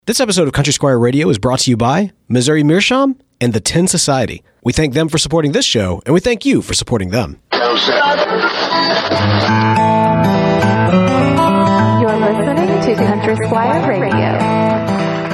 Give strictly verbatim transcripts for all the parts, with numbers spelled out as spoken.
This episode of Country Squire Radio is brought to you by Missouri Meerschaum and the Tin Society. We thank them for supporting this show, and we thank you for supporting them. You're listening to Country Squire Radio.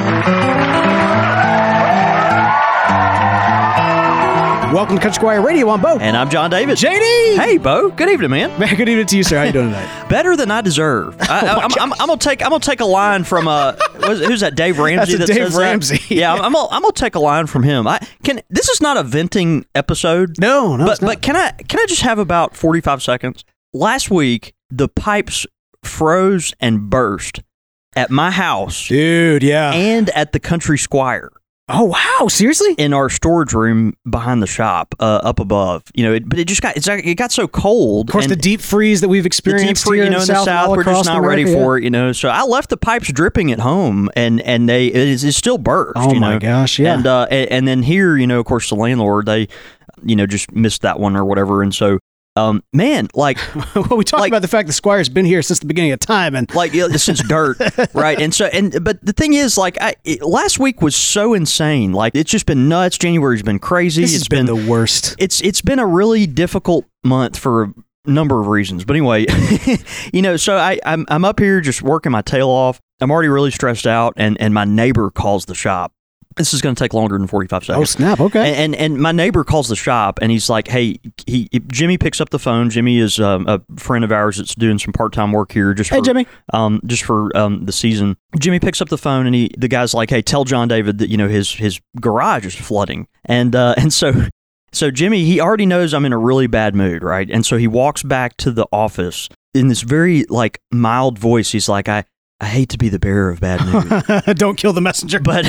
Welcome to Country Squire Radio. I'm Bo. And I'm John David. J D! Hey, Bo. Good evening, man. Man, good evening to you, sir. How you doing tonight? Better than I deserve. I, Oh I, I'm, I'm, I'm gonna take. I'm gonna take a line from uh, was, who's that? Dave Ramsey. That's a that Dave says Ramsey. That? Yeah, I'm, I'm, gonna, I'm gonna take a line from him. I can. This is not a venting episode. No, no, but it's not. but can I can I just have about forty-five seconds? Last week, the pipes froze and burst at my house, Dude, yeah. and at the Country Squire. Oh, wow. Seriously? In our storage room behind the shop, uh, up above, you know, it, but it just got it's, it got so cold. Of course, and the deep freeze that we've experienced the deep free, here you know, in in the South, we're just not ready America, for it, you know. So I left the pipes dripping at home, and and they it is it's still burst. Oh you my know? gosh, yeah. And uh, and, and then here, you know, of course, the landlord they, you know, just missed that one or whatever, and so. Um, man, like, well, we talked like, about the fact the Squire's been here since the beginning of time, and like you know, since dirt, right? And so, and but the thing is, like, I, it, last week was so insane. Like, it's just been nuts. January's been crazy. This it's has been, been the worst. It's it's been a really difficult month for a number of reasons. But anyway, you know, so I I'm I'm up here just working my tail off. I'm already really stressed out, and and my neighbor calls the shop. This is going to take longer than forty-five seconds. Oh, snap. Okay. And, and and my neighbor calls the shop, and he's like, hey, he Jimmy picks up the phone. Jimmy is um, a friend of ours that's doing some part-time work here. Just for, Hey, Jimmy. Um, just for um, the season. Jimmy picks up the phone, and he the guy's like, hey, tell John David that, you know, his his garage is flooding. And uh, and so so Jimmy, he already knows I'm in a really bad mood, right? And so he walks back to the office in this very, like, mild voice. He's like, I... I hate to be the bearer of bad news. Don't kill the messenger. But,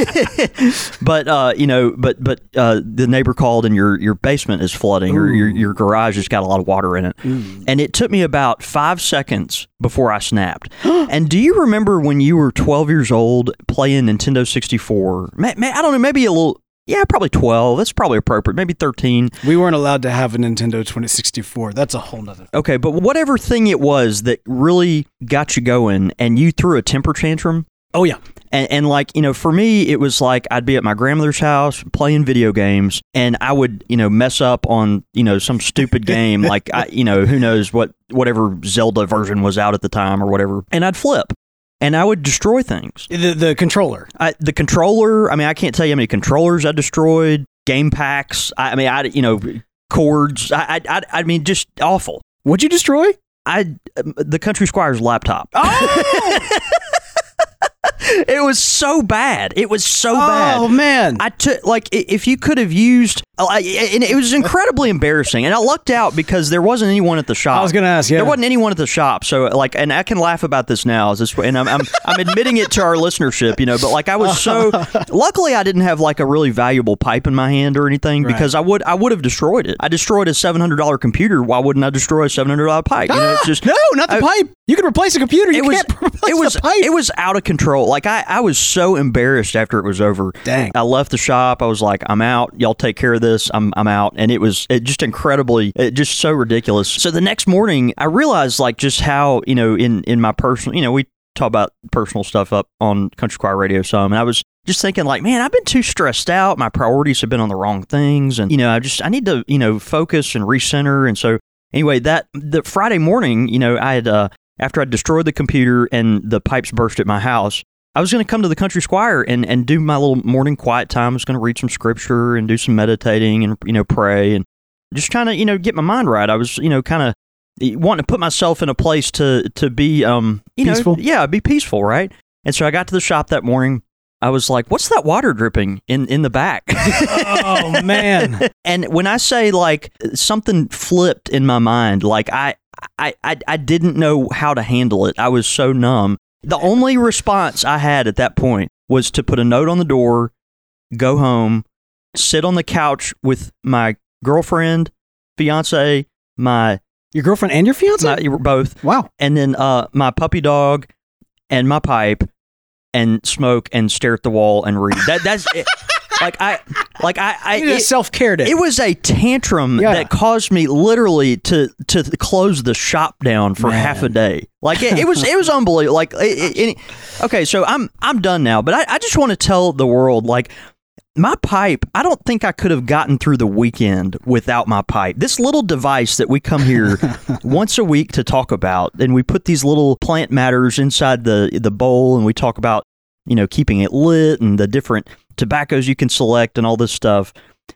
but uh, you know, but but uh, the neighbor called and your your basement is flooding, Ooh. or your your garage has got a lot of water in it. Ooh. And it took me about five seconds before I snapped. And do you remember when you were twelve years old playing Nintendo sixty-four? Man, man, I don't know, maybe a little. Yeah, probably twelve. That's probably appropriate. Maybe thirteen. We weren't allowed to have a Nintendo twenty sixty-four. That's a whole nother thing. Okay, but whatever thing it was that really got you going and you threw a temper tantrum. Oh, yeah. And, and like, you know, for me, it was like I'd be at my grandmother's house playing video games, and I would, you know, mess up on, you know, some stupid game like, I, you know, who knows what, whatever Zelda version was out at the time or whatever. And I'd flip. And I would destroy things. The the controller. I, the controller, I mean, I can't tell you how many controllers I destroyed, game packs, I, I mean, I, you know, cords, I, I, I mean, just awful. What'd you destroy? I, the Country Squire's laptop. Oh! It was so bad. It was so oh, bad. Oh, man. I took, like, if you could have used, and it was incredibly embarrassing. And I lucked out because there wasn't anyone at the shop. I was going to ask, yeah. There wasn't anyone at the shop. So, like, and I can laugh about this now, as this, and I'm, I'm, I'm admitting it to our listenership, you know, but like, I was so, luckily I didn't have like a really valuable pipe in my hand or anything, right. because I would, I would have destroyed it. I destroyed a seven hundred dollars computer. Why wouldn't I destroy a seven hundred dollars pipe? You know, it's just, no, not the I, pipe. You can replace a computer. You it was, can't replace it was, the pipe. It was out of control. Like, I, I was so embarrassed after it was over. Dang. I left the shop. I was like, I'm out. Y'all take care of this. I'm, I'm out. And it was it just incredibly, it just so ridiculous. So the next morning, I realized like just how, you know, in, in my personal, you know, we talk about personal stuff up on Country Squire Radio some, and I was just thinking like, man, I've been too stressed out. My priorities have been on the wrong things. And, you know, I just, I need to, you know, focus and recenter. And so anyway, that, the Friday morning, you know, I had, uh, after I destroyed the computer and the pipes burst at my house, I was going to come to the Country Squire and, and do my little morning quiet time. I was going to read some scripture and do some meditating and, you know, pray and just trying to, you know, get my mind right. I was, you know, kind of wanting to put myself in a place to, to be, um, you peaceful. know, yeah, be peaceful. Right. And so I got to the shop that morning. I was like, what's that water dripping in, in the back? Oh, man. And when I say like something flipped in my mind, like I, I, I, I didn't know how to handle it. I was so numb. The only response I had at that point was to put a note on the door, go home, sit on the couch with my girlfriend, fiance, my... Your girlfriend and your fiance? My, both. Wow. And then uh, my puppy dog and my pipe and smoke and stare at the wall and read. That That's it. like I, like I, I You need a self-care day. It was a tantrum Yeah. that caused me literally to to close the shop down for Man. half a day. Like it, it was it was unbelievable. Like it, it, it, okay, so I'm I'm done now, but I, I just want to tell the world, like, my pipe, I don't think I could have gotten through the weekend without my pipe. This little device that we come here once a week to talk about, and we put these little plant matters inside the the bowl, and we talk about, you know, keeping it lit and the different tobaccos you can select and all this stuff.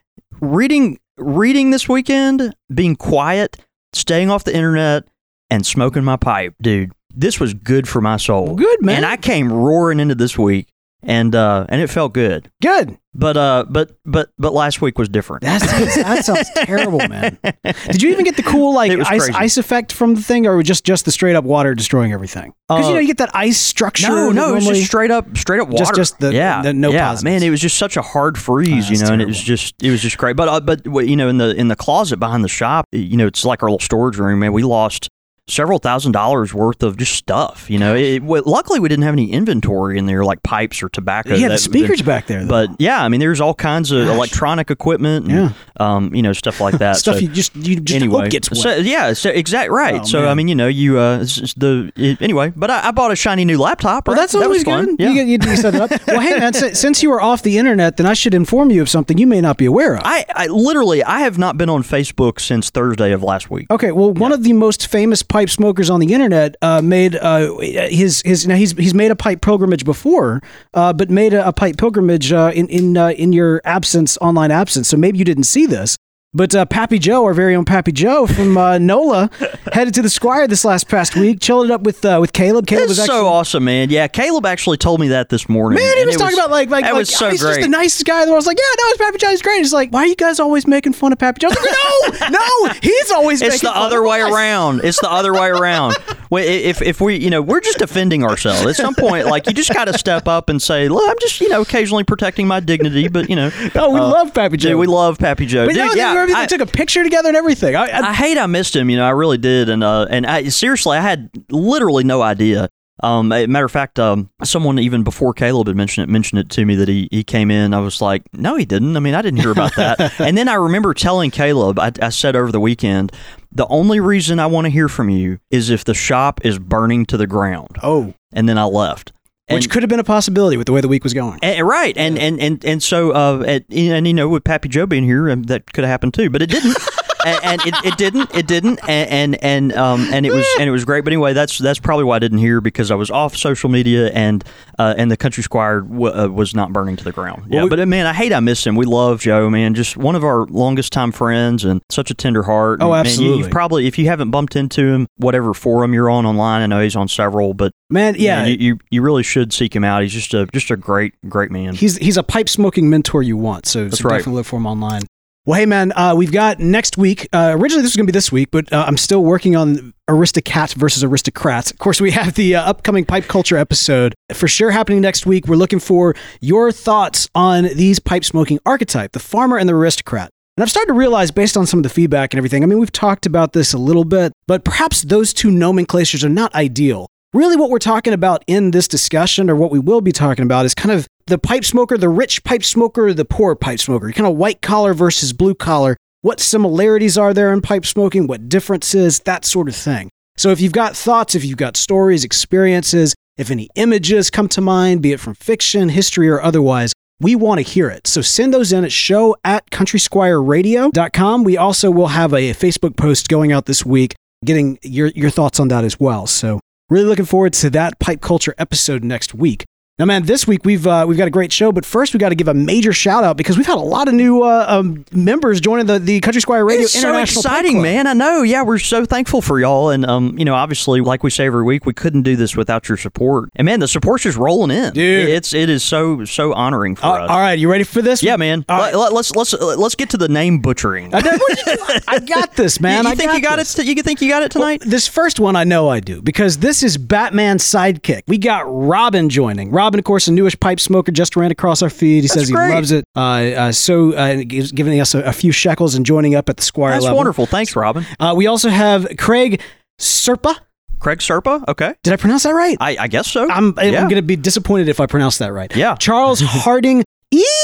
Reading reading this weekend, being quiet, staying off the internet, and smoking my pipe, dude. This was good for my soul. Good, man. And I came roaring into this week, and uh, and it felt good. Good. But uh, but but but last week was different. That sounds, that sounds terrible, man. Did you even get the cool like It was ice crazy. ice effect from the thing, or just just the straight up water destroying everything? Because Uh, you know you get that ice structure. No, that no, it was normally- just straight up, straight up water. Just- just the- yeah, the no yeah, positives. man. It was just such a hard freeze, Oh, you that's know, and it was terrible. just, it was just great. But uh, but you know, in the in the closet behind the shop, you know, it's like our little storage room. Man, we lost several thousand dollars worth of just stuff. You know, it, well, luckily we didn't have any inventory in there, like pipes or tobacco. Yeah, that- the speakers back there. Though. But yeah, I mean, there's all kinds of Gosh. electronic equipment, and, um, you know, stuff like that. stuff so, you just you just anyway, hope gets wet. so yeah, so exact right. Oh, so man. I mean, you know, you uh, it's, it's the it, anyway. But I, I bought a shiny new laptop. Well, right? that's That always was fun. good. Yeah. You, get, you, you set it up. Well, hey, man, si- since you were off the internet, then I should inform you of something you may not be aware of. I, I literally I have not been on Facebook since Thursday of last week. Okay, well, one of the most famous pipe smokers on the internet uh, made uh, his his. Now he's he's made a pipe pilgrimage before, uh, but made a, a pipe pilgrimage uh, in in uh, in your absence, online absence. So maybe you didn't see this. But uh, Pappy Joe, our very own Pappy Joe from uh, NOLA, headed to the Squire this last past week, chilled it up with uh, with Caleb. Caleb It's was actually so awesome, man. Yeah, Caleb actually told me that this morning. Man, he and was it talking about like like, that like was so oh, he's great. just the nicest guy in the world. I was like, yeah, no, it's Pappy Joe. He's great. He's like, why are you guys always making fun of Pappy Joe? I was like, no, no, he's always It's making the fun other of way us. around. It's the other way around. Well, If if we, you know, we're just defending ourselves. At some point, like, you just got to step up and say, look, I'm just, you know, occasionally protecting my dignity, but, you know. Oh, we uh, love Pappy Joe. Dude, we love Pappy Joe. But Dude, no, yeah, they, they I- took a picture together and everything. I, I, I hate I missed him. You know, I really did, and uh, and I seriously, I had literally no idea. Um, a matter of fact, um, someone even before Caleb had mentioned it mentioned it to me that he he came in. I was like, no, he didn't. I mean, I didn't hear about that. And then I remember telling Caleb, I, I said over the weekend, the only reason I want to hear from you is if the shop is burning to the ground. oh, And then I left. which And- could have been a possibility with the way the week was going. and, right, and, and and and so uh, at, and you know, with Pappy Joe being here, um, that could have happened too, but it didn't. and, and it, it didn't, it didn't, and and and um and it was and it was great. But anyway, that's that's probably why I didn't hear, because I was off social media, and uh, and the Country Squire w- uh, was not burning to the ground. Yeah, Well, we- but uh, man, I hate I missed him. We love Joe, man, just one of our longest time friends, and such a tender heart. Oh, And, man, you- absolutely. you've probably, if you haven't bumped into him, whatever forum you're on online, I know he's on several, but Man, yeah, man, you, you you really should seek him out. He's just a just a great great man. he's he's a pipe smoking mentor you want. So, That's so right. definitely look for him online. Well, hey man, uh, we've got next week. Uh, originally, this was going to be this week, but uh, I'm still working on Aristocat versus Aristocrats. Of course, we have the uh, upcoming pipe culture episode for sure happening next week. We're looking for your thoughts on these pipe smoking archetype, the farmer and the aristocrat. And I've started to realize, based on some of the feedback and everything, I mean, we've talked about this a little bit, but perhaps those two nomenclatures are not ideal. Really, what we're talking about in this discussion, or what we will be talking about, is kind of the pipe smoker, the rich pipe smoker, the poor pipe smoker, kind of white collar versus blue collar. What similarities are there in pipe smoking? What differences? That sort of thing. So if you've got thoughts, if you've got stories, experiences, if any images come to mind, be it from fiction, history, or otherwise, we want to hear it. So send those in at show at country squire radio dot com. We also will have a Facebook post going out this week, getting your, your thoughts on that as well. So really looking forward to that pipe culture episode next week. Now, man, this week we've uh, we've got a great show, but first we got to give a major shout out because we've had a lot of new uh, um, members joining the, the Country Squire Radio It's so International Pipe exciting, Club. man. I know. Yeah, we're so thankful for y'all. And, um, you know, obviously, like we say every week, we couldn't do this without your support. And, man, the support's just rolling in. Dude. It's, it is so, so honoring for Uh, us. all right, you ready for this? Yeah, man. All Let, right. let, let's, let's, let's get to the name butchering. I, know- I got this, man. you, you I think got you got this. it? You think you got it tonight? Well, this first one I know I do because this is Batman's sidekick. We got Robin joining. Robin, of course, a newish pipe smoker, just ran across our feed. He says he great. loves it. Uh, uh, so uh, he's giving us a, a few shekels and joining up at the Squire That's level. wonderful. Thanks, Robin. Uh, we also have Craig Serpa. Craig Serpa. Okay. Did I pronounce that right? I, I guess so. I'm, I'm Yeah. going to be disappointed if I pronounce that right. Yeah. Charles Harding. Eee!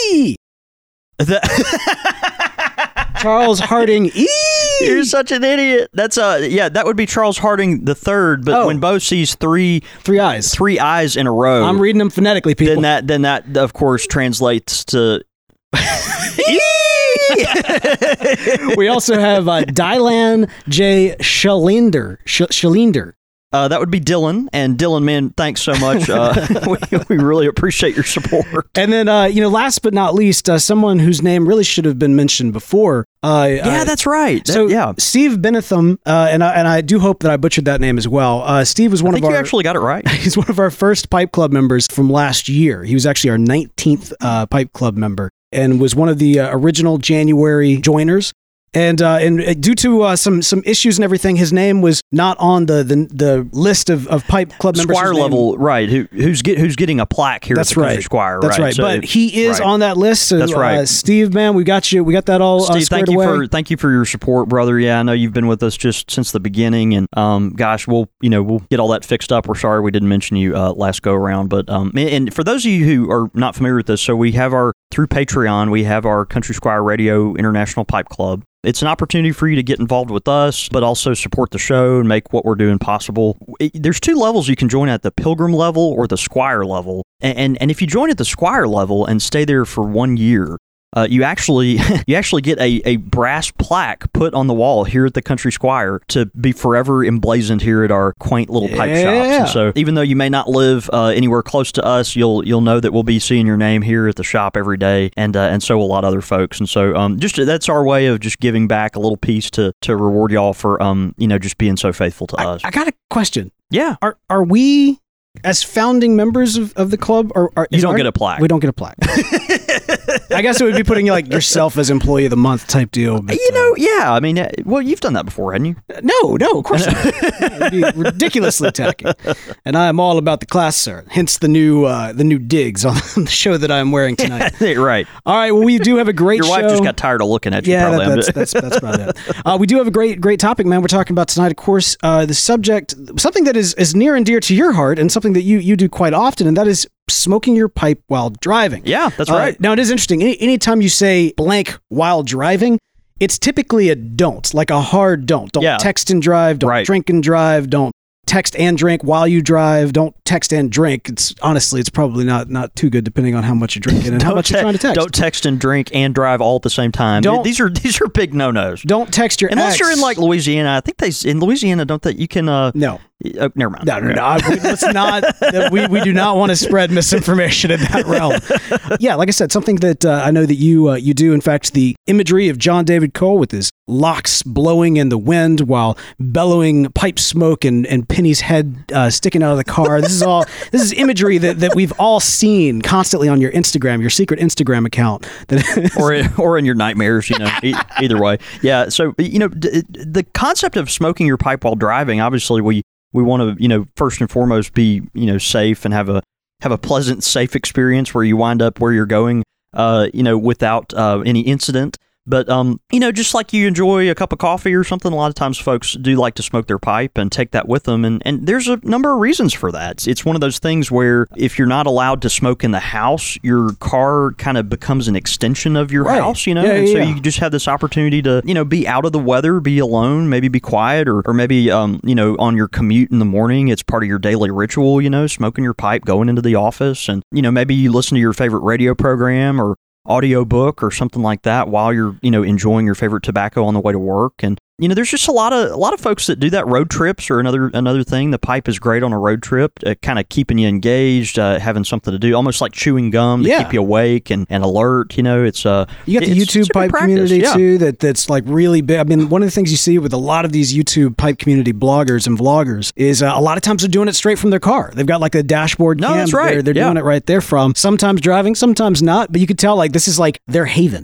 E. The- Charles Harding E. You're such an idiot. That's uh yeah, that would be Charles Harding the third. But Oh. when Bo sees three Three eyes. three eyes in a row, I'm reading them phonetically, people. then that then that of course translates to. We also have uh, Dylan J. Schalinder. Sch- Schalinder. Uh, that would be Dylan. And Dylan, man, thanks so much. Uh, we, we really appreciate your support. And then, uh, you know, last but not least, uh, someone whose name really should have been mentioned before. Uh, Yeah, uh, that's right. That- So yeah, Steve Benetham, uh, and I, and I do hope that I butchered that name as well. Uh, Steve was one I think of you our actually got it right. he's one of our first Pipe Club members from last year. He was actually our nineteenth uh, Pipe Club member and was one of the uh, original January joiners. And uh, and due to uh, some some issues and everything, his name was not on the the, the list of, of Pipe Club members. Squire His name- level, right? Who, who's get, who's getting a plaque here That's at the Country right. Squire? That's right. So- but he is right. on that list. So, That's right. Uh, Steve, man, we got you. We got that all uh, Steve, squared thank you away. for thank you for your support, brother. Yeah, I know you've been with us just since the beginning, and um, gosh, we'll you know we'll get all that fixed up. We're sorry we didn't mention you uh, last go around, but um, and for those of you who are not familiar with this, so we have our through Patreon, we have our Country Squire Radio International Pipe Club. It's an opportunity for you to get involved with us, but also support the show and make what we're doing possible. It, there's two levels you can join at: the Pilgrim level or the Squire level. And and, and if you join at the Squire level and stay there for one year, uh, you actually you actually get a, a brass plaque put on the wall here at the Country Squire to be forever emblazoned here at our quaint little pipe shops. Yeah. And so even though you may not live uh, anywhere close to us, you'll you'll know that we'll be seeing your name here at the shop every day, and uh, and so will a lot of other folks. And so um, just that's our way of just giving back a little piece to to reward y'all for um you know just being so faithful to I, us. I got a question. Yeah, Are are we as founding members of, of the club? Or are, you is don't our- get a plaque. We don't get a plaque. I guess it would be putting like yourself as employee of the month type deal. But, You know, yeah. I mean, uh, well, you've done that before, hadn't you? uh, no, no, of course not. It'd be ridiculously tacky. And I am all about the class, sir. Hence the new uh, the new digs on the show that I'm wearing tonight. Right. All right. Well, we do have a great Your show. wife just got tired of looking at you. Yeah, probably. that, that's, that's that's about it. Uh, we do have a great great topic, man. We're talking about tonight, of course, uh, the subject, something that is, is near and dear to your heart, and something that you you do quite often, and that is smoking your pipe while driving. Yeah, that's Uh, right. Now, it is interesting. Any anytime you say blank while driving, it's typically a don't, like a hard don't. Don't Yeah. text and drive. Don't Right. drink and drive. Don't text and drink while you drive. Don't text and drink. It's honestly, it's probably not not too good depending on how much you're drinking and how much you're te- trying to text. Don't text and drink and drive all at the same time. Don't- These are these are big no nos. Don't text your Unless ex. you're in like Louisiana, I think they in Louisiana don't they you can uh no. oh, never mind. No, no, no. I- we- Let's not. We, we do not want to spread misinformation in that realm. Yeah, like I said, something that uh, I know that you uh, you do. In fact, the imagery of John David Cole with his locks blowing in the wind while bellowing pipe smoke and, and Penny's head uh, sticking out of the car. This is all. This is imagery that, that we've all seen constantly on your Instagram, your secret Instagram account. That or in, or in your nightmares, you know. e- either way, yeah. So you know, d- the concept of smoking your pipe while driving. Obviously, we we want to you know first and foremost be you know safe and have a have a pleasant, safe experience where you wind up where you're going, uh, you know, without uh, any incident. But, um, you know, just like you enjoy a cup of coffee or something, a lot of times folks do like to smoke their pipe and take that with them. And, and there's a number of reasons for that. It's one of those things where if you're not allowed to smoke in the house, your car kind of becomes an extension of your Right. house, you know? Yeah, and so yeah. you just have this opportunity to, you know, be out of the weather, be alone, maybe be quiet, or, or maybe, um, you know, on your commute in the morning, it's part of your daily ritual, you know, smoking your pipe, going into the office. And, you know, maybe you listen to your favorite radio program or audio book or something like that while you're, you know, enjoying your favorite tobacco on the way to work. And, you know, there's just a lot of a lot of folks that do that. Road trips or another another thing. The pipe is great on a road trip, uh, kind of keeping you engaged, uh, having something to do, almost like chewing gum to Yeah. keep you awake and, and alert. You know, it's uh, You got the it's- YouTube it's a good pipe practice, community yeah. too. That that's like really big. I mean, one of the things you see with a lot of these YouTube pipe community bloggers and vloggers is uh, a lot of times they're doing it straight from their car. They've got like a dashboard No, cam. that's right. They're, they're Yeah. doing it right there from. Sometimes driving, sometimes not. But you could tell like this is like their haven.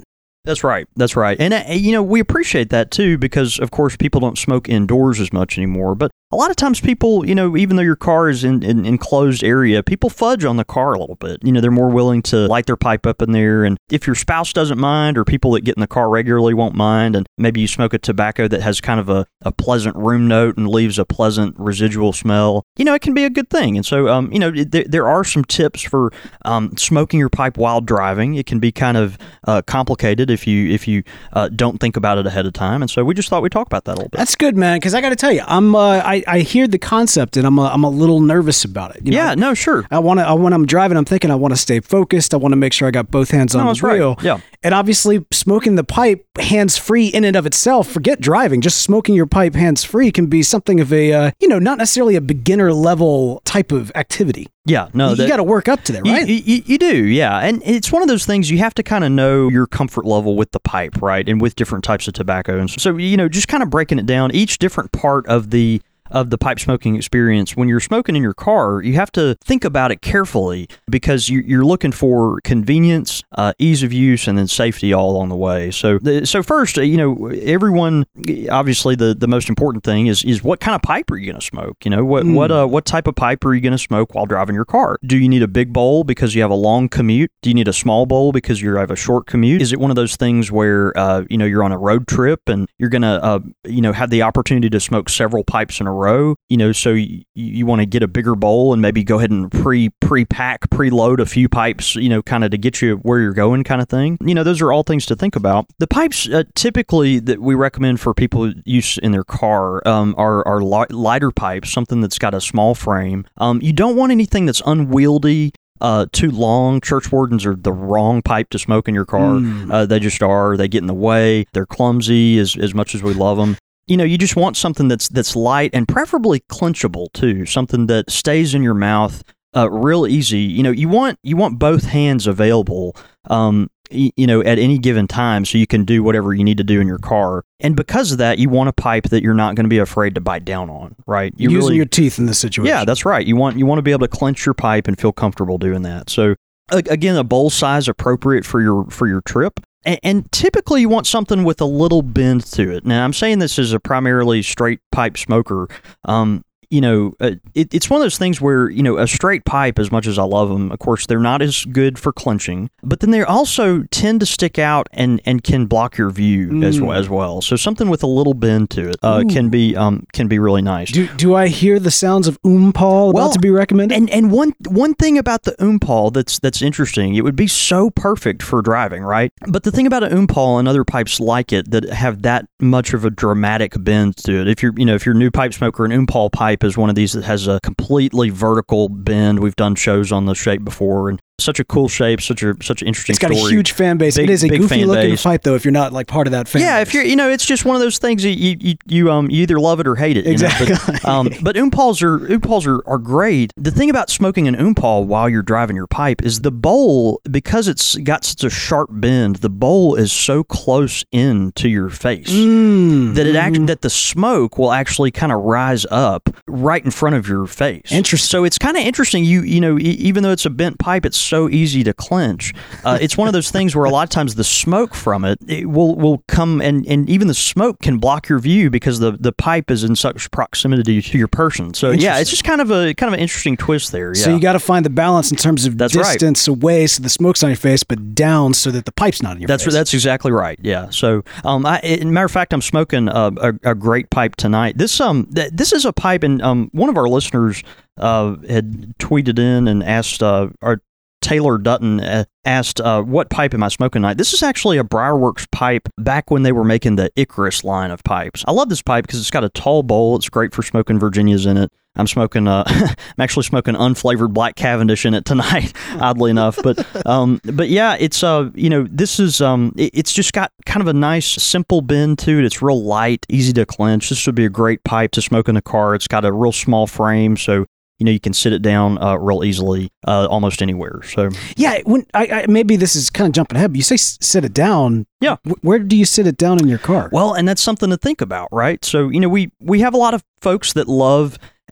That's right. That's right. And, uh, you know, we appreciate that, too, because, of course, people don't smoke indoors as much anymore. But a lot of times people, you know, even though your car is in an enclosed area, people fudge on the car a little bit. You know, they're more willing to light their pipe up in there. And if your spouse doesn't mind, or people that get in the car regularly won't mind, and maybe you smoke a tobacco that has kind of a, a pleasant room note and leaves a pleasant residual smell, you know, it can be a good thing. And so, um, you know, th- there are some tips for um, smoking your pipe while driving. It can be kind of uh, complicated if you if you uh, don't think about it ahead of time. And so we just thought we'd talk about that a little bit. That's good, man, because I got to tell you, I'm uh, I, I hear the concept and I'm a, I'm a little nervous about it. You know? Yeah, no, sure. I want to, when I'm driving, I'm thinking I want to stay focused. I want to make sure I got both hands on No, the that's wheel. right. Yeah. And obviously, smoking the pipe hands-free in and of itself, forget driving, just smoking your pipe hands-free can be something of a, uh, you know, not necessarily a beginner-level type of activity. Yeah, no, you that, got to work up to that, right? You, you, you do, yeah. And it's one of those things you have to kind of know your comfort level with the pipe, right? And with different types of tobacco. And so, you know, just kind of breaking it down, each different part of the of the pipe smoking experience. When you're smoking in your car, you have to think about it carefully because you, you're looking for convenience, uh, ease of use, and then safety all along the way. So, the, so first, you know, everyone, obviously, the, the most important thing is is what kind of pipe are you going to smoke? You know, what mm. what uh, what type of pipe are you going to smoke while driving your car? Do you need a big bowl because you have a long commute? Do you need a small bowl because you have a short commute? Is it one of those things where uh, you know you're on a road trip and you're going to uh, you know have the opportunity to smoke several pipes in a row? You know, so you, you want to get a bigger bowl and maybe go ahead and pre pre pack, preload a few pipes, you know, kind of to get you where you're going, kind of thing. You know, those are all things to think about. The pipes uh, typically that we recommend for people use in their car um, are are li- lighter pipes, something that's got a small frame. Um, you don't want anything that's unwieldy. Uh, too long. Church wardens are the wrong pipe to smoke in your car. Mm. Uh, they just are. They get in the way. They're clumsy as as much as we love them. You know, you just want something that's that's light and preferably clenchable too. Something that stays in your mouth uh, real easy. You know, you want you want both hands available. Um, y- you know, at any given time, so you can do whatever you need to do in your car. And because of that, you want a pipe that you're not going to be afraid to bite down on. Right? You Using really, your teeth in this situation. Yeah, that's right. You want you want to be able to clench your pipe and feel comfortable doing that. So again, a bowl size appropriate for your for your trip. And typically you want something with a little bend to it. Now, I'm saying this as a primarily straight pipe smoker. Um, you know, uh, it, it's one of those things where, you know, a straight pipe, as much as I love them, of course, they're not as good for clenching, but then they also tend to stick out and, and can block your view mm. as, as well. So something with a little bend to it uh, can be um, can be really nice. Do do I hear the sounds of Oompal well, about to be recommended? And and one one thing about the Oompal that's that's interesting, it would be so perfect for driving, right? But the thing about an Oompal and other pipes like it that have that much of a dramatic bend to it, if you're you know if you're a new pipe smoker, an Oompal pipe is one of these that has a completely vertical bend. We've done shows on the shape before, and such a cool shape, such a such an interesting It's got story. a huge fan base. Big, it is a goofy looking base. pipe, though, if you're not like part of that fan yeah, base. if you're, you know, it's just one of those things that you you, you um you either love it or hate it. Exactly. You know? But, um, but Oompals are Oompals are, are great. The thing about smoking an Oompal while you're driving your pipe is the bowl, because it's got such a sharp bend, the bowl is so close in to your face mm. that it actually that the smoke will actually kind of rise up right in front of your face. Interesting. So it's kind of interesting. You you know, e- even though it's a bent pipe, it's so easy to clench. Uh, it's one of those things where a lot of times the smoke from it, it will will come and, and even the smoke can block your view because the, the pipe is in such proximity to your person. So yeah, it's just kind of a kind of an interesting twist there. Yeah. So you got to find the balance in terms of That's distance right. away so the smoke's on your face, but down so that the pipe's not in your that's face. That's exactly right. Yeah. So, um, I, as a matter of fact, I'm smoking a, a, a great pipe tonight. This um th- this is a pipe, and um one of our listeners uh had tweeted in and asked uh our Taylor Dutton uh, asked, uh, what pipe am I smoking tonight? This is actually a Briarworks pipe back when they were making the Icarus line of pipes. I love this pipe because it's got a tall bowl. It's great for smoking Virginias in it. I'm smoking, uh, I'm actually smoking unflavored Black Cavendish in it tonight, oddly enough. But, um, but yeah, it's, uh, you know, this is, um, it, it's just got kind of a nice, simple bend to it. It's real light, easy to clench. This would be a great pipe to smoke in the car. It's got a real small frame, so you know, you can sit it down uh, real easily, uh, almost anywhere. So yeah, when I, I maybe this is kind of jumping ahead, but you say s- sit it down. Yeah, w- where do you sit it down in your car? Well, and that's something to think about, right? So you know, we we have a lot of folks that love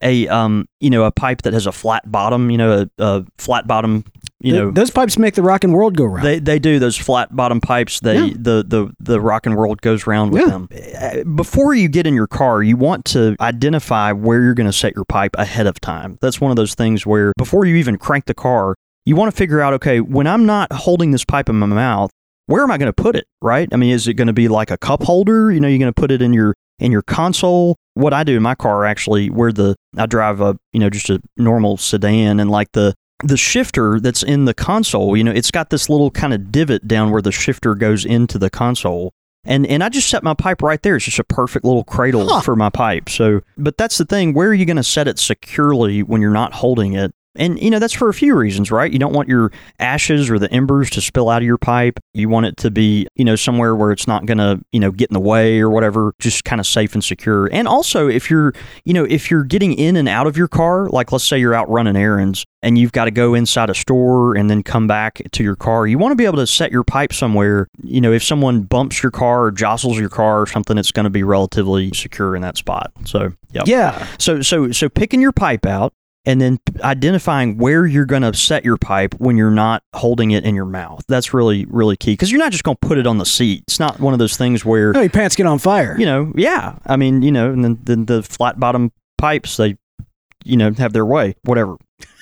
a um you know a pipe that has a flat bottom, you know a, a flat bottom. You know, those pipes make the rock and world go round. They they do those flat bottom pipes. They Yeah. the, the the rock and world goes round with Yeah. them. Uh, Before you get in your car, you want to identify where you're going to set your pipe ahead of time. That's one of those things where before you even crank the car, you want to figure out, okay, when I'm not holding this pipe in my mouth, where am I going to put it? Right? I mean, is it going to be like a cup holder? You know, you're going to put it in your in your console. What I do in my car, actually, where the I drive a you know just a normal sedan, and like the the shifter that's in the console, you know, it's got this little kind of divot down where the shifter goes into the console. And and I just set my pipe right there. It's just a perfect little cradle Huh. for my pipe. So, but that's the thing. Where are you going to set it securely when you're not holding it? And, you know, that's for a few reasons, right? You don't want your ashes or the embers to spill out of your pipe. You want it to be, you know, somewhere where it's not going to, you know, get in the way or whatever, just kind of safe and secure. And also, if you're, you know, if you're getting in and out of your car, like let's say you're out running errands and you've got to go inside a store and then come back to your car, you want to be able to set your pipe somewhere. You know, if someone bumps your car or jostles your car or something, it's going to be relatively secure in that spot. So, yeah. Yeah. So, so, so picking your pipe out, and then identifying where you're going to set your pipe when you're not holding it in your mouth. That's really, really key, because you're not just going to put it on the seat. It's not one of those things where, No, your pants get on fire. you know, yeah. I mean, you know, and then, then the flat bottom pipes, they, you know, have their way, whatever.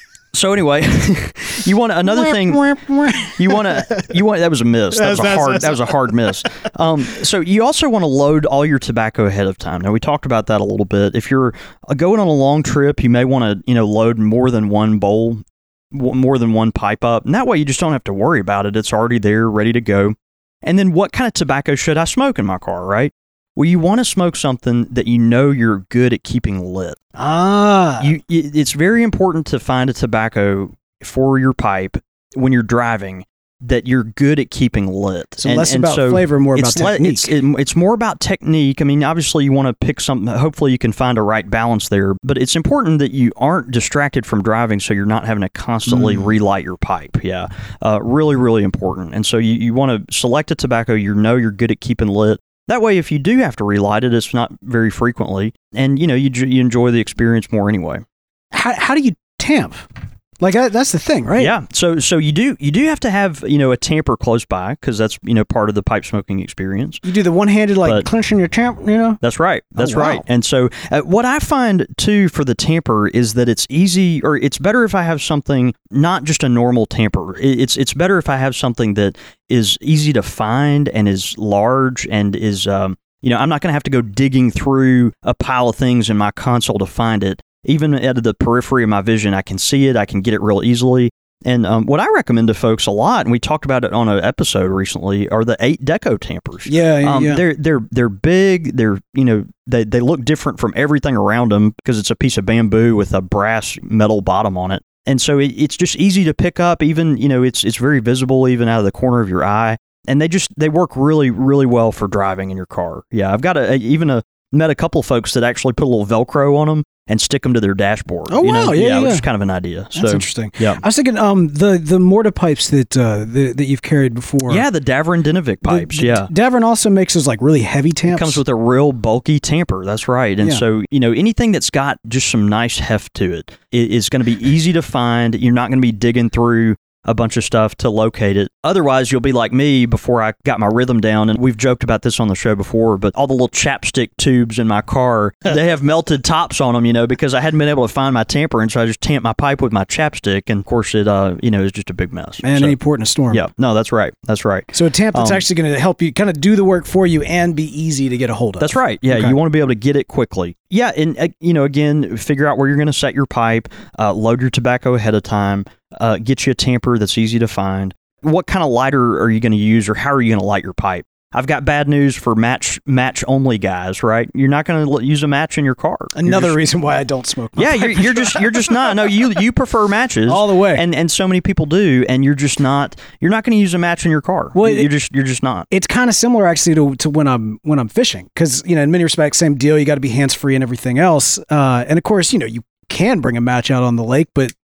So anyway, you want another thing. You want to. You want that was a miss. That was a That's- hard. that's- That was a hard miss. Um, so you also want to load all your tobacco ahead of time. Now we talked about that a little bit. If you're uh, going on a long trip, you may want to you know load more than one bowl, w- more than one pipe up, and that way you just don't have to worry about it. It's already there, ready to go. And then what kind of tobacco should I smoke in my car? Right. Well, you want to smoke something that you know you're good at keeping lit. Ah. You, it- it's very important to find a tobacco for your pipe when you're driving that you're good at keeping lit. So less about flavor, more about it's le- technique. It's, it- it's more about technique. I mean, obviously you want to pick something. Hopefully you can find a right balance there. But it's important that you aren't distracted from driving, so you're not having to constantly Mm. relight your pipe. Yeah, uh, really, really important. And so you, you want to select a tobacco you know you're good at keeping lit. That way, if you do have to relight it, it's not very frequently, and you know you j- you enjoy the experience more anyway. how, how do you tamp? Like, that, that's the thing, right? Yeah. So so you do you do have to have you know a tamper close by, because that's you know part of the pipe smoking experience. You do the one-handed, like, But- clenching your tamp, you know? That's right. That's Oh, wow. right. And so uh, what I find too for the tamper is that it's easy, or it's better if I have something, not just a normal tamper. It- It's it's better if I have something that is easy to find and is large and is um you know I'm not going to have to go digging through a pile of things in my console to find it. Even at the periphery of my vision, I can see it. I can get it real easily. And um, what I recommend to folks a lot, and we talked about it on an episode recently, are the eight deco tampers. Yeah, Um, yeah. They're they're they're big. They're you know they they look different from everything around them because it's a piece of bamboo with a brass metal bottom on it, and so it, it's just easy to pick up. Even you know it's it's very visible even out of the corner of your eye, and they just they work really really well for driving in your car. Yeah, I've got a, a even a met a couple folks that actually put a little Velcro on them and stick them to their dashboard. Oh, you know? wow. Yeah, yeah, which yeah. is kind of an idea. That's so, interesting. Yeah. I was thinking um, the, the mortar pipes that, uh, the, that you've carried before. Yeah, the Davron Dinovic pipes. The- the- yeah. Davron also makes those, like, really heavy tamps. It comes with a real bulky tamper. That's right. And Yeah. so, you know, anything that's got just some nice heft to it i- is going to be easy to find. You're not going to be digging through a bunch of stuff to locate it. Otherwise, you'll be like me before I got my rhythm down. And we've joked about this on the show before, but all the little chapstick tubes in my car, they have melted tops on them, you know, because I hadn't been able to find my tamper. And so I just tamped my pipe with my chapstick. And of course, it, uh, you know, is just a big mess. Man, So, any port in a storm. yeah, no, that's right. That's right. So a tamp that's Um, actually going to help you kind of do the work for you and be easy to get a hold of. That's right. Yeah, Okay. you want to be able to get it quickly. Yeah, and uh, you know, again, figure out where you're going to set your pipe, uh, load your tobacco ahead of time, uh, get you a tamper that's easy to find. What kind of lighter are you going to use, or how are you going to light your pipe? I've got bad news for match match only guys, right? You're not going to use a match in your car. You're Another just- reason why I don't smoke. My yeah, pipe you're, you're just you're just not. No, you you prefer matches all the way. and and so many people do, and you're just not. You're not going to use a match in your car. Well, you're it- just you're just not. It's kind of similar actually to, to when I'm when I'm fishing, because you know in many respects same deal. You got to be hands free and everything else. Uh, and of course you know you can bring a match out on the lake, but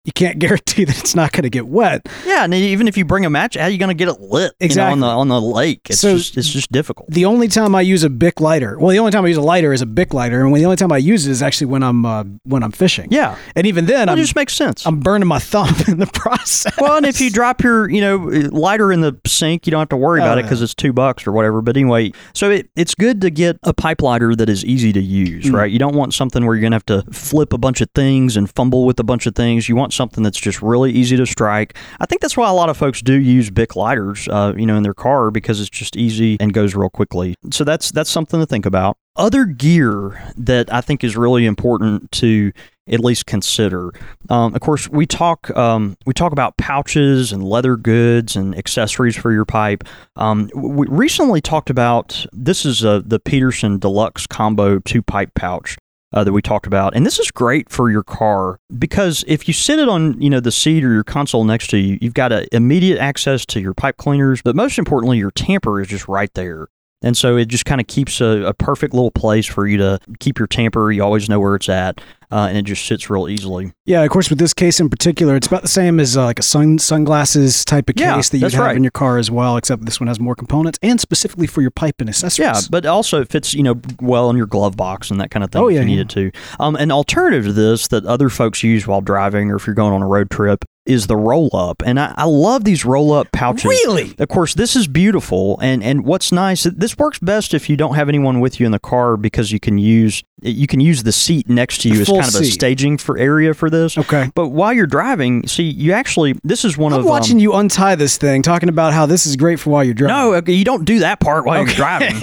you can't guarantee that it's not going to get wet. Yeah, and even if you bring a match, how are you going to get it lit? Exactly. You know, on the on the lake. It's So, just it's just difficult. The only time I use a Bic lighter, well, the only time I use a lighter is a Bic lighter, and when the only time I use it is actually when I'm uh, when I'm fishing. Yeah, and even then, well, I'm it just makes sense. I'm burning my thumb in the process. Well, and if you drop your, you know, lighter in the sink, you don't have to worry about Oh, it because it's two bucks or whatever. But anyway, so it, it's good to get a pipe lighter that is easy to use, Mm. right? You don't want something where you're gonna have to flip a bunch of things and fumble with a bunch of things. You want something that's just really easy to strike. I think that's why a lot of folks do use Bic lighters, uh, you know, in their car because it's just easy and goes real quickly. So that's that's something to think about. Other gear that I think is really important to at least consider. Um, of course, we talk um, we talk about pouches and leather goods and accessories for your pipe. Um, we recently talked about this is a, the Peterson Deluxe Combo two pipe pouch. Uh, that we talked about, and this is great for your car because if you sit it on, you know, the seat or your console next to you, you've got a immediate access to your pipe cleaners, but most importantly, your tamper is just right there. And so it just kind of keeps a, a perfect little place for you to keep your tamper. You always know where it's at, uh, and it just sits real easily. Yeah, of course, with this case in particular, it's about the same as uh, like a sun sunglasses type of Yeah, case that you'd that's have right. in your car as well, except this one has more components and specifically for your pipe and accessories. Yeah, but also it fits, you know, well in your glove box and that kind of thing Oh, if yeah, you need it to. Um, an alternative to this that other folks use while driving or if you're going on a road trip is the roll-up. And I, I love these roll-up pouches. Really? Of course, this is beautiful. And, and what's nice, this works best if you don't have anyone with you in the car because you can use you can use the seat next to you The as full kind of a seat. staging for area for this. Okay. But while you're driving, see, you actually, this is one I'm of... watching um, you untie this thing, talking about how this is great for while you're driving. No, okay, you don't do that part while you're driving.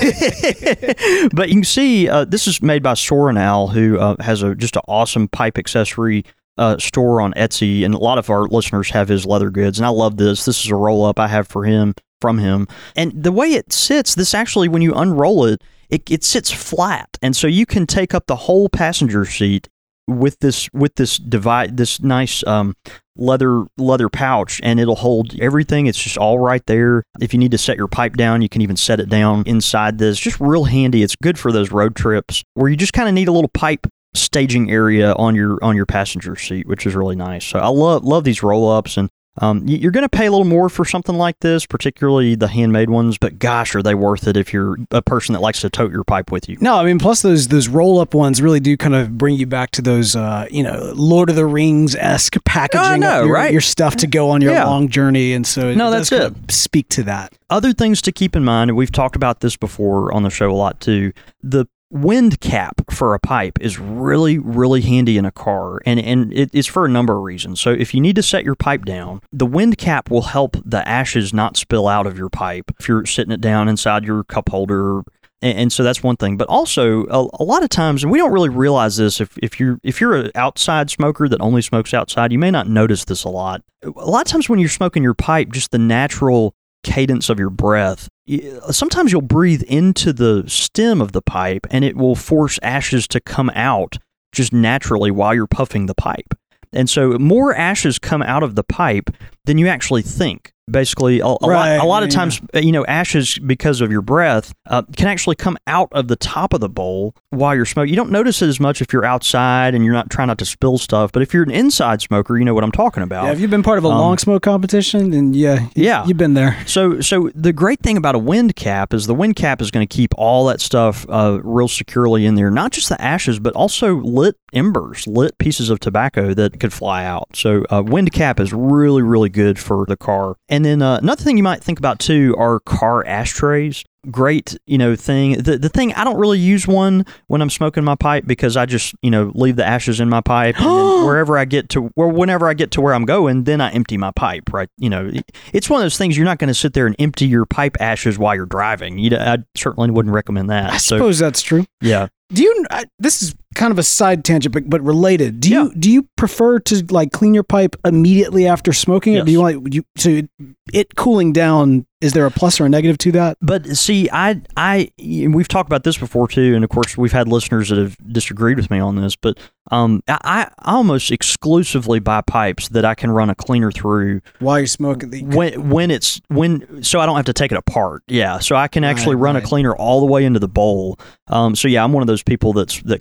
But you can see uh, this is made by Sorinal, who uh, has a just an awesome pipe accessory uh, store on Etsy, and a lot of our listeners have his leather goods. And I love this. This is a roll up I have for him from him, and the way it sits, this actually when you unroll it, it it sits flat, and so you can take up the whole passenger seat with this with this divide this nice um, leather leather pouch, and it'll hold everything. It's just all right there. If you need to set your pipe down, you can even set it down inside this. Just real handy. It's good for those road trips where you just kind of need a little pipe staging area on your on your passenger seat, which is really nice. So I love love these roll ups, and Um, y- you're going to pay a little more for something like this, particularly the handmade ones, but gosh, are they worth it if you're a person that likes to tote your pipe with you. No, I mean, plus those those roll up ones really do kind of bring you back to those, uh, you know, Lord of the Rings esque packaging I know, of your, right? your stuff to go on your Yeah. long journey, and so it No, does that's kind of speak to that. Other things to keep in mind, and we've talked about this before on the show a lot too, the wind cap for a pipe is really, really handy in a car, and, and it, it's for a number of reasons. So if you need to set your pipe down, the wind cap will help the ashes not spill out of your pipe if you're sitting it down inside your cup holder. And, and so that's one thing. But also, a, a lot of times, and we don't really realize this, if, if you're if you're an outside smoker that only smokes outside, you may not notice this a lot. A lot of times when you're smoking your pipe, just the natural cadence of your breath, sometimes you'll breathe into the stem of the pipe and it will force ashes to come out just naturally while you're puffing the pipe. And so more ashes come out of the pipe than you actually think. Basically, a, a Right, lot, a lot of yeah. times, you know, ashes because of your breath uh, can actually come out of the top of the bowl while you're smoking. You don't notice it as much if you're outside and you're not trying not to spill stuff. But if you're an inside smoker, you know what I'm talking about. Yeah, have you been part of a Um, long smoke competition? And yeah, y- Yeah. you've been there. So, so the great thing about a wind cap is the wind cap is going to keep all that stuff uh, real securely in there. Not just the ashes, but also lit embers, lit pieces of tobacco that could fly out. So, uh, wind cap is really, really good for the car. And then uh, another thing you might think about too are car ashtrays. Great, you know, thing. The the thing, I don't really use one when I'm smoking my pipe because I just, you know, leave the ashes in my pipe and then wherever I get to, where whenever I get to where I'm going, then I empty my pipe, right? You know, it's one of those things you're not going to sit there and empty your pipe ashes while you're driving. You, I certainly wouldn't recommend that. I So, suppose that's true. yeah. Do you? I, this is kind of a side tangent, but but related. Do you Yeah. do you prefer to like clean your pipe immediately after smoking it? Yes. Do you like would you so it, it cooling down? Is there a plus or a negative to that? But see, I, I, we've talked about this before too, and of course, we've had listeners that have disagreed with me on this. But um, I, I almost exclusively buy pipes that I can run a cleaner through While you're smoking, the, when when it's when, so I don't have to take it apart. Yeah, so I can actually Right, run right. a cleaner all the way into the bowl. Um, so yeah, I'm one of those people that's that cleans it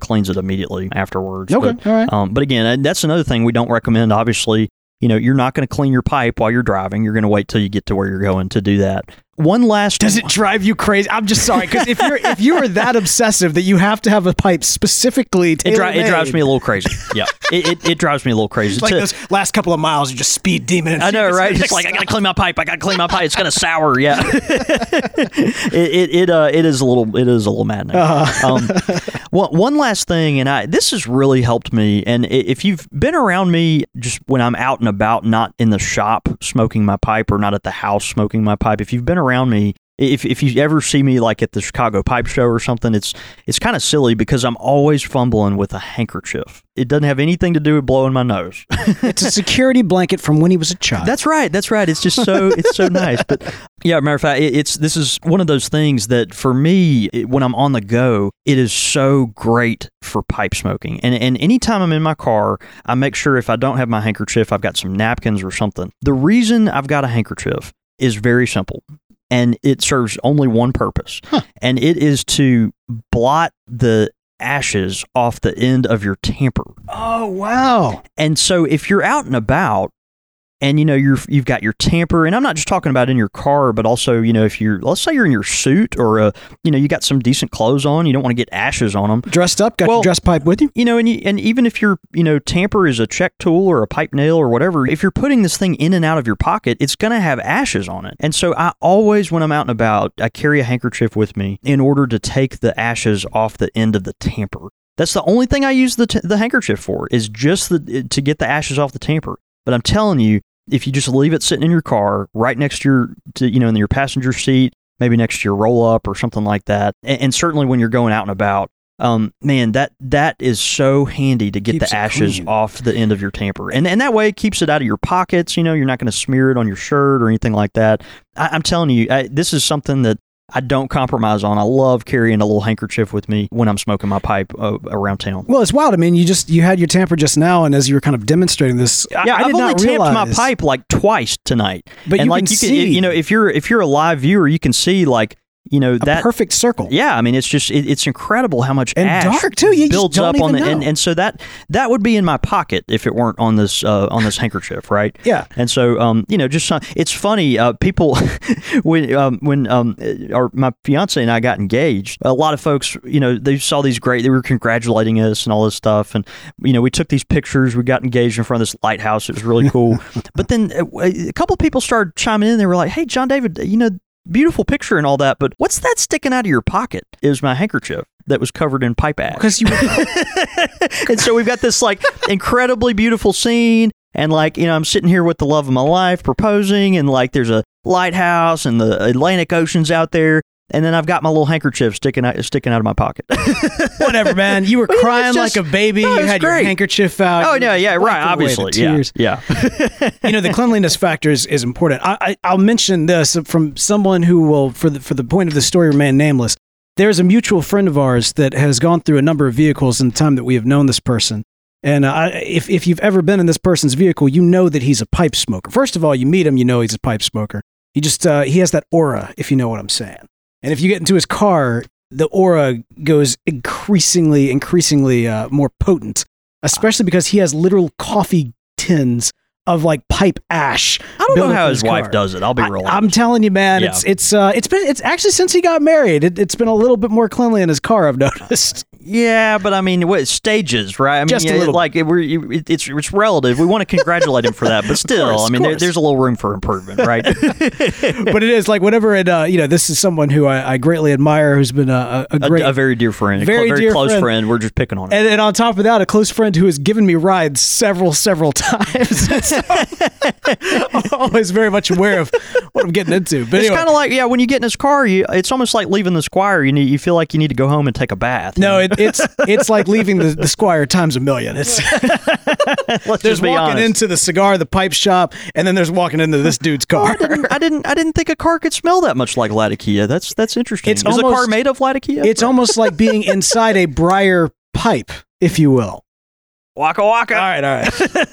immediately afterwards. Okay, But, all right. um, but again, that's another thing we don't recommend. Obviously, you know, you're not going to clean your pipe while you're driving. You're going to wait till you get to where you're going to do that. One last. Does it drive you crazy? I'm just sorry, because if you're if you are that obsessive that you have to have a pipe specifically It, dri- tailor-made, it drives me a little crazy. Yeah, it, it, it drives me a little crazy. It's like To- those last couple of miles, you're just speed demon. I know, right? It's like I gotta clean my pipe. I gotta clean my pipe. It's gonna sour. Yeah, it it it, uh, it is a little it is a little maddening. Uh-huh. Um, one one last thing, and I this has really helped me. And i- if you've been around me, just when I'm out and about, not in the shop smoking my pipe or not at the house smoking my pipe, if you've been around me. If if you ever see me like at the Chicago Pipe Show or something, it's it's kind of silly because I'm always fumbling with a handkerchief. It doesn't have anything to do with blowing my nose. It's a security blanket from when he was a child. That's right. That's right. It's just so it's so nice. But yeah, matter of fact, it, it's this is one of those things that for me, it, when I'm on the go, it is so great for pipe smoking. And and anytime I'm in my car, I make sure if I don't have my handkerchief, I've got some napkins or something. The reason I've got a handkerchief is very simple. And it serves only one purpose, huh. and it is to blot the ashes off the end of your tamper. Oh, wow. And so if you're out and about, and you know you're you've got your tamper, and I'm not just talking about in your car, but also you know if you're let's say you're in your suit or uh, you know you got some decent clothes on, you don't want to get ashes on them. Dressed up, got Well, your dress pipe with you? You know, and you, and even if your you know tamper is a check tool or a pipe nail or whatever, if you're putting this thing in and out of your pocket, it's going to have ashes on it. And so I always, when I'm out and about, I carry a handkerchief with me in order to take the ashes off the end of the tamper. That's the only thing I use the t- the handkerchief for, is just the, to get the ashes off the tamper. But I'm telling you, if you just leave it sitting in your car, right next to your, to, you know, in your passenger seat, maybe next to your roll up or something like that, and, and certainly when you're going out and about, um, man, that that is so handy to get Keeps the it ashes clean. off the end of your tamper, and and that way it keeps it out of your pockets. You know, you're not going to smear it on your shirt or anything like that. I, I'm telling you, I, this is something that I don't compromise on. I love carrying a little handkerchief with me when I'm smoking my pipe uh, around town. Well, it's wild. I mean, you just you had your tamper just now, and as you were kind of demonstrating this, Yeah, I I've did only not tamped realize. my pipe like twice tonight. But and you like can you see you know, if you're if you're a live viewer, you can see like you know a that perfect circle. Yeah, I mean it's just it, it's incredible how much And ash dark, too. You just builds don't up on the even and, know. and so that that would be in my pocket if it weren't on this uh, on this handkerchief, right? Yeah. And so um you know just some, it's funny uh, people when um when um our my fiance and I got engaged, a lot of folks you know they saw these great they were congratulating us and all this stuff, and you know we took these pictures, we got engaged in front of this lighthouse, it was really cool. But then uh, a couple of people started chiming in, they were like, "Hey, John David, you know, beautiful picture and all that, but what's that sticking out of your pocket?" It was my handkerchief that was covered in pipe ash. Because you And so we've got this like incredibly beautiful scene, and like you know I'm sitting here with the love of my life proposing, and like there's a lighthouse and the Atlantic Ocean's out there, and then I've got my little handkerchief sticking out sticking out of my pocket. whatever, man. You were Well, you know, crying it's like just- a baby. no, you it's had your great. handkerchief out. Oh You yeah, yeah, wiped right. away the Obviously, yeah, tears. yeah. You know, the cleanliness factor is, is important. I, I, I'll mention this from someone who will, for the, for the point of the story, remain nameless. There's a mutual friend of ours that has gone through a number of vehicles in the time that we have known this person. And uh, I- if, if you've ever been in this person's vehicle, you know that he's a pipe smoker. First of all, you meet him, you know he's a pipe smoker. He just, uh, he has that aura, if you know what I'm saying. And if you get into his car, the aura goes increasingly, increasingly uh, more potent, especially because he has literal coffee tins of like pipe ash. I don't built know how up in his wife car. does it. I'll be real. I, I'm honest. telling you, man, Yeah. it's it's uh, it's been it's actually since he got married, it, it's been a little bit more cleanly in his car. I've noticed. Yeah, but I mean, what stages, right? I mean, Just a yeah, little like it, we're, it, it's it's relative. We want to congratulate him for that, but still, course, I of mean, there, course. there's a little room for improvement, right? But it is like whenever it, uh, you know, this is someone who I, I greatly admire, who's been a, a, a a, great, a very dear friend, a Very cl- very dear close friend. friend. We're just picking on him. and, and on top of that, a close friend who has given me rides several, several times. So, I'm always very much aware of what I'm getting into. But It's anyway. kind of like, yeah, when you get in his car, you it's almost like leaving the Squire. You need, you feel like you need to go home and take a bath. you No, know? it, it's it's like leaving the, the Squire times a million. It's Let's there's just be walking honest. into the cigar, the pipe shop, and then there's walking into this dude's car. I didn't, I didn't, I didn't think a car could smell that much like Latakia. That's that's interesting. It's Is a car almost- made of Latakia? It's almost like being inside a briar pipe, if you will. Waka waka. All right, all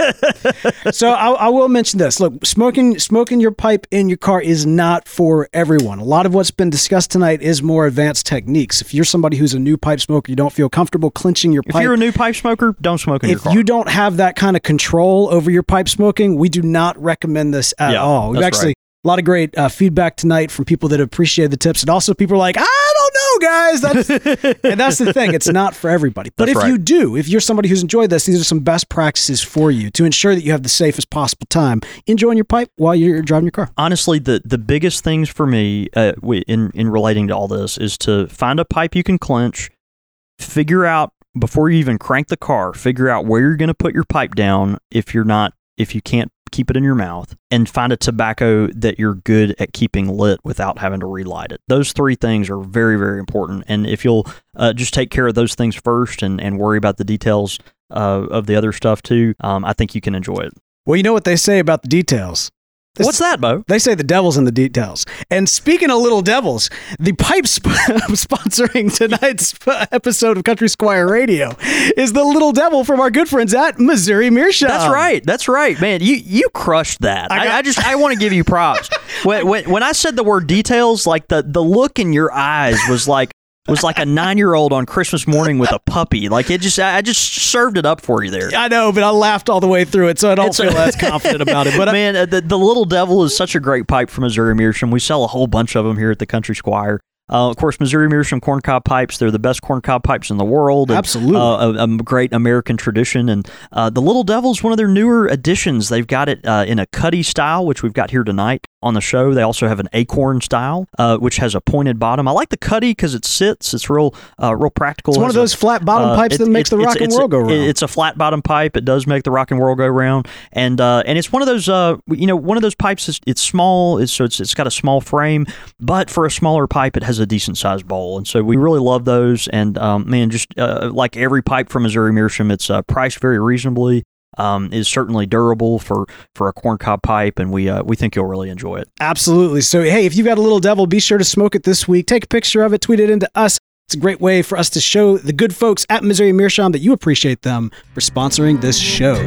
right. So I, I will mention this. Look, smoking smoking your pipe in your car is not for everyone. A lot of what's been discussed tonight is more advanced techniques. If you're somebody who's a new pipe smoker, you don't feel comfortable clinching your If pipe. you're a new pipe smoker, don't smoke in your If car. you don't have that kind of control over your pipe smoking, we do not recommend this at Yeah, all. We've that's actually right. a lot of great uh, feedback tonight from people that appreciate the tips, and also people are like, I don't know, guys. That's and that's the thing; it's not for everybody. But That's if right. you do, if you're somebody who's enjoyed this, these are some best practices for you to ensure that you have the safest possible time enjoying your pipe while you're driving your car. Honestly, the, the biggest things for me uh, we- in, in relating to all this is to find a pipe you can clench, figure out, before you even crank the car, figure out where you're going to put your pipe down if you're not, if you can't keep it in your mouth, and find a tobacco that you're good at keeping lit without having to relight it. Those three things are very, very important. And if you'll uh, just take care of those things first and, and worry about the details uh, of the other stuff too, um, I think you can enjoy it. Well, you know what they say about the details. This- What's that, Bo? They say the devil's in the details. And speaking of little devils, the pipe sp- sponsoring tonight's episode of Country Squire Radio is the little devil from our good friends at Missouri Meerschaum. That's right. That's right, man. You you crushed that. I I, got- I just I want to give you props. when, when when I said the word details, like the the look in your eyes was like was like a nine year old on Christmas morning with a puppy. Like it just I I just served it up for you there. I know, but I laughed all the way through it, so I don't It's a- feel as confident about it. But I- Man, uh, the, the Little Devil is such a great pipe from Missouri Meerschaum. We sell a whole bunch of them here at the Country Squire. Uh, of course, Missouri Meerschaum corncob pipes, they're the best corncob pipes in the world. And, Absolutely. Uh, a, a great American tradition. And uh, the Little Devil is one of their newer additions. They've got it uh, in a cutty style, which we've got here tonight on the show. They also have an acorn style, uh, which has a pointed bottom. I like the cutty because it sits. It's real uh, real practical. it's one of As a- those flat bottom uh, pipes that it- makes it- the rock it's- and it's roll a- go round. It's a flat bottom pipe. It does make the rock and roll go round, and uh, and it's one of those uh, you know one of those pipes. Is, it's small, it's, so it's it's got a small frame, but for a smaller pipe, it has a decent sized bowl, and so we really love those. And um, man, just uh, like every pipe from Missouri Meerschaum, it's uh, priced very reasonably. Um, is certainly durable for, for a corncob pipe, and we uh, we think you'll really enjoy it. Absolutely. So, hey, if you've got a little devil, be sure to smoke it this week. Take a picture of it, tweet it into us. It's a great way for us to show the good folks at Missouri Meerschaum that you appreciate them for sponsoring this show.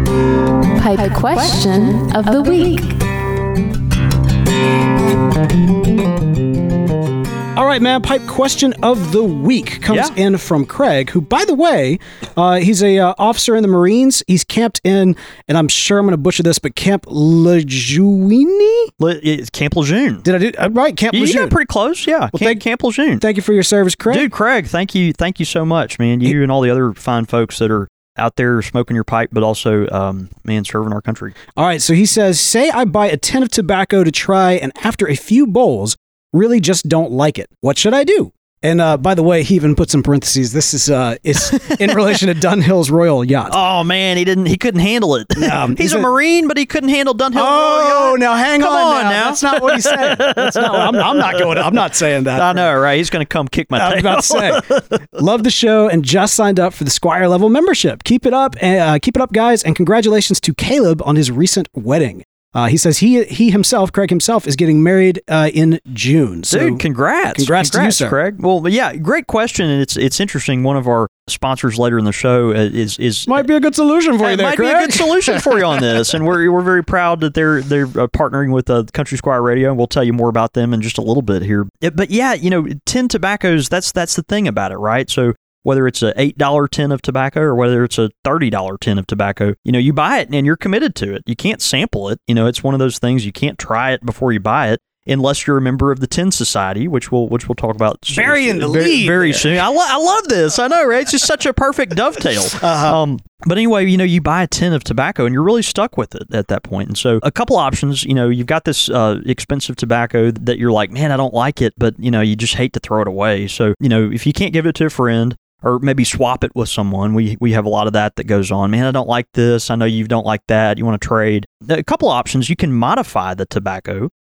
Pipe question of the week. All right, man. Pipe question of the week comes Yeah. in from Craig, who, by the way, uh, he's a uh, officer in the Marines. He's camped in, and I'm sure I'm going to butcher this, but Camp Lejeune? Le- It's Camp Lejeune. Did I do uh, right? Camp You Lejeune. got pretty close, yeah. Camp, thank- Camp Lejeune. Thank you for your service, Craig. Dude, Craig, thank you, thank you so much, man. You and all the other fine folks that are out there smoking your pipe, but also, um, man, serving our country. All right, so he says, say I buy a tin of tobacco to try, and after a few bowls, really just don't like it. What should I do? And uh, by the way, he even puts in parentheses, this is uh, is in relation to Dunhill's Royal Yacht. Oh man, he didn't, he couldn't handle it. Um, he's he's a, a- Marine, but he couldn't handle Dunhill. Oh, Royal Yacht. now hang Come on, on now. now. That's not what he said. That's not. I'm, I'm not going. I'm not saying that. I know, right? He's going to come kick my I was tail. about to say, love the show and just signed up for the Squire level membership. Keep it up, uh, keep it up, guys, and congratulations to Caleb on his recent wedding. Uh, he says he he himself, Craig himself, is getting married uh, in June. So, Dude, congrats. congrats to you, sir. Craig. Well, but yeah, great question, and it's it's interesting. One of our sponsors later in the show uh, is is might be a good solution for you It there, might Craig. be a good solution for you on this, and we're we're very proud that they're they're uh, partnering with uh, Country Squire Radio, and we'll tell you more about them in just a little bit here. It, but yeah, you know, tin tobaccos. That's that's the thing about it, right? So whether it's a eight dollar tin of tobacco or whether it's a thirty dollar tin of tobacco, you know, you buy it and you're committed to it. You can't sample it. You know, it's one of those things you can't try it before you buy it. Unless you're a member of the Tin Society, which we'll which we'll talk about Very in the very, lead very there. soon. I, lo- I love this. I know, right? It's just such a perfect dovetail. Uh-huh. Um, but anyway, you know, you buy a tin of tobacco and you're really stuck with it at that point. And so, a couple options. You know, you've got this uh, expensive tobacco that you're like, man, I don't like it, but you know, you just hate to throw it away. So, you know, if you can't give it to a friend, or maybe swap it with someone. We we have a lot of that that goes on. Man, I don't like this. I know you don't like that. You want to trade. A couple options. You can modify the tobacco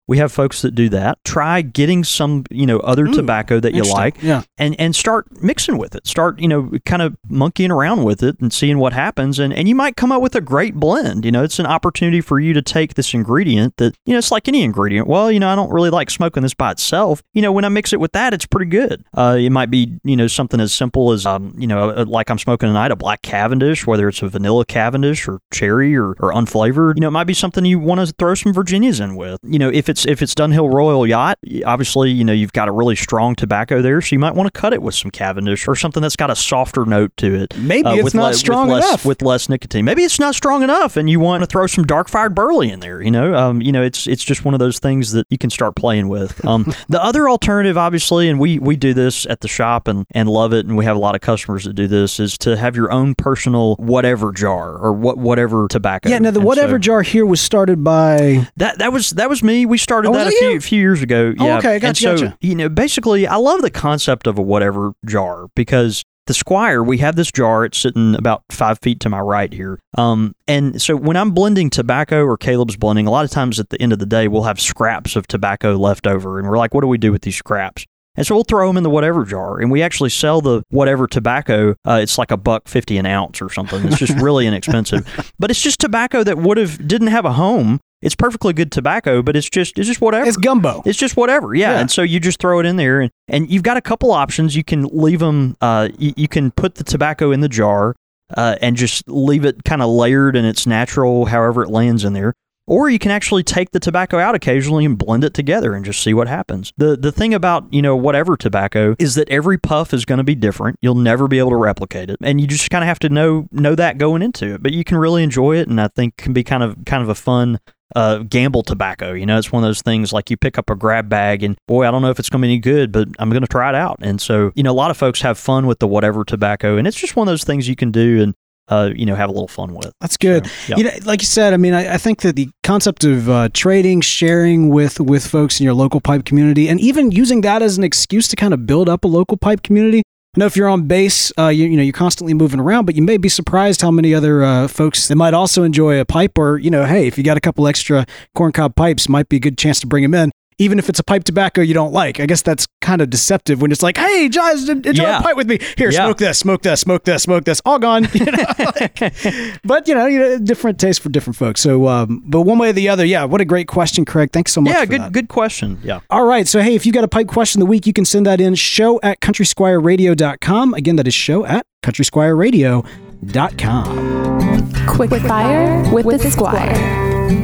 We have folks that do that. Try getting some, you know, other Mm, tobacco that you interesting. like, Yeah. and and start mixing with it. Start, you know, kind of monkeying around with it and seeing what happens, and and you might come up with a great blend. You know, it's an opportunity for you to take this ingredient that, you know, it's like any ingredient. Well, you know, I don't really like smoking this by itself. You know, when I mix it with that, it's pretty good. Uh, it might be, you know, something as simple as, um, you know, like I'm smoking tonight, a black Cavendish, whether it's a vanilla Cavendish or cherry or, or unflavored. You know, it might be something you want to throw some Virginias in with. You know, if it's if it's Dunhill Royal Yacht, obviously, you know, you've got a really strong tobacco there, so you might want to cut it with some Cavendish or something that's got a softer note to it. Maybe uh, it's with not le- strong with less, enough. with less nicotine. Maybe it's not strong enough, and you want to throw some dark fired burley in there. You know, um, you know, it's it's just one of those things that you can start playing with. Um, the other alternative, obviously, and we we do this at the shop and and love it, and we have a lot of customers that do this, is to have your own personal whatever jar or what whatever tobacco. Yeah, now the And whatever so jar here was started by. that that was that was me. We started Oh, was that a it few you? few years ago. Oh, Yeah. okay, And gotcha, so, gotcha. you know, basically, I love the concept of a whatever jar because the Squire, we have this jar. It's sitting about five feet to my right here. Um, and so when I'm blending tobacco or Caleb's blending, a lot of times at the end of the day, we'll have scraps of tobacco left over, and we're like, what do we do with these scraps? And so we'll throw them in the whatever jar, and we actually sell the whatever tobacco. Uh, it's like a buck fifty an ounce or something. It's just really inexpensive, but it's just tobacco that would have didn't have a home. It's perfectly good tobacco, but it's just it's just whatever. It's gumbo. It's just whatever, yeah. Yeah. And so you just throw it in there, and, and you've got a couple options. You can leave them. Uh, you, you can put the tobacco in the jar, uh, and just leave it kind of layered in its natural, however it lands in there. Or you can actually take the tobacco out occasionally and blend it together and just see what happens. The the thing about, you know, whatever tobacco is that every puff is going to be different. You'll never be able to replicate it. And you just kind of have to know know that going into it. But you can really enjoy it, and I think can be kind of kind of a fun uh, gamble tobacco. You know, it's one of those things like you pick up a grab bag and, boy, I don't know if it's going to be any good, but I'm going to try it out. And so, you know, a lot of folks have fun with the whatever tobacco, and it's just one of those things you can do and, uh, you know, have a little fun with. That's good. So, yeah. You know, like you said, I mean, I, I think that the concept of uh, trading, sharing with with folks in your local pipe community, and even using that as an excuse to kind of build up a local pipe community. I know if you're on base, uh, you, you know, you're constantly moving around, but you may be surprised how many other uh, folks that might also enjoy a pipe, or, you know, hey, if you got a couple extra corncob pipes, might be a good chance to bring them in. Even if it's a pipe tobacco you don't like. I guess that's kind of deceptive when it's like, hey, guys, enjoy Yeah. a pipe with me. Here, Yeah. smoke this, smoke this, smoke this, smoke this. All gone. You know? Like, but, you know, you know, different taste for different folks. So, um, but one way or the other, yeah, what a great question, Craig. Thanks so much Yeah, for good that. good question. Yeah. All right. So, hey, if you got a pipe question of the week, you can send that in show at country squire radio dot com. Again, that is show at country squire radio dot com. Quick fire with the Squire.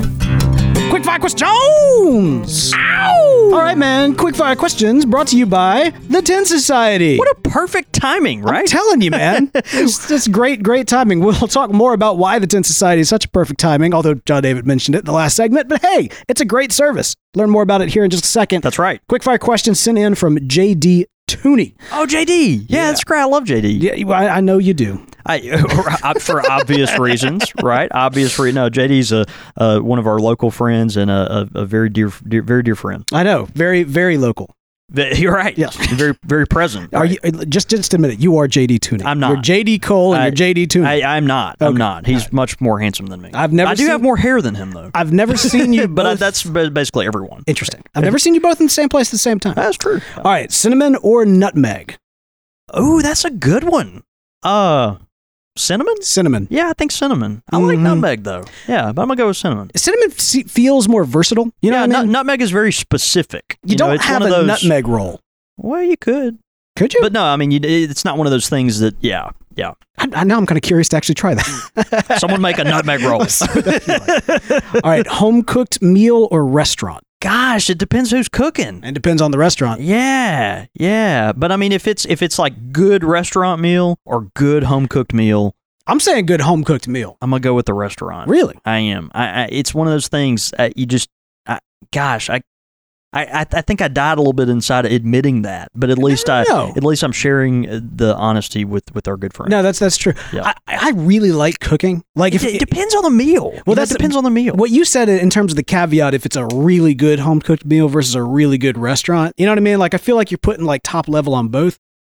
Quick fire questions. Ow! All right, man. Quick fire questions brought to you by the Tin Society. What a perfect timing, right? I'm telling you, man. it's, it's great, great timing. We'll talk more about why the Tin Society is such a perfect timing, although John David mentioned it in the last segment. But hey, it's a great service. Learn more about it here in just a second. That's right. Quick-fire questions sent in from J D Tooney. Oh, J D. Yeah, Yeah. that's great. I love J D. Yeah, well, I, I know you do. I, for obvious reasons, right? Obvious reasons. No, J D's a uh, one of our local friends and a, a, a very dear, dear, very dear friend. I know. Very, very local. You're right. Yes. Very, very present. Are Right. you just just admit it? You are J D Tooney. I'm not. You're J D Cole and I- you're J D Tooney. I, I'm not. I'm Okay. not. He's much more handsome than me. I've never I do seen- have more hair than him, though. I've never seen you, but I, both- that's ba- basically everyone. interesting. I've never seen you both in the same place at the same time. That's true. All right, cinnamon or nutmeg? Oh, that's a good one. Uh, cinnamon? Cinnamon. Yeah, I think cinnamon. I like Mhm. nutmeg though. Yeah, but I'm gonna go with cinnamon. Cinnamon se- feels more versatile. You know yeah, what I nut- mean? nutmeg is very specific. you, know, don't it's have one a of those, nutmeg roll. Well, you could, Could you? but no. I mean, you, it's not one of those things that. Yeah, yeah. I, I, now I'm kind of curious to actually try that. Someone make a nutmeg roll. Let's see what that'd be like. All right, home cooked meal or restaurant? Gosh, it depends who's cooking. It depends on the restaurant. Yeah, yeah. But I mean, if it's if it's like good restaurant meal or good home cooked meal, I'm saying good home cooked meal. I'm gonna go with the restaurant. Really? I am. I, I it's one of those things. Uh, you just, I, gosh, I, I, I think I died a little bit inside admitting that, but at least I, No. at least I'm sharing uh, the honesty with, with our good friend. No, that's that's true. Yeah. I, I really like cooking. Like if it, it depends on the meal. Well, that's- that depends on the meal. what you said in terms of the caveat, if it's a really good home cooked meal versus a really good restaurant, you know what I mean? Like I feel like you're putting like top level on both.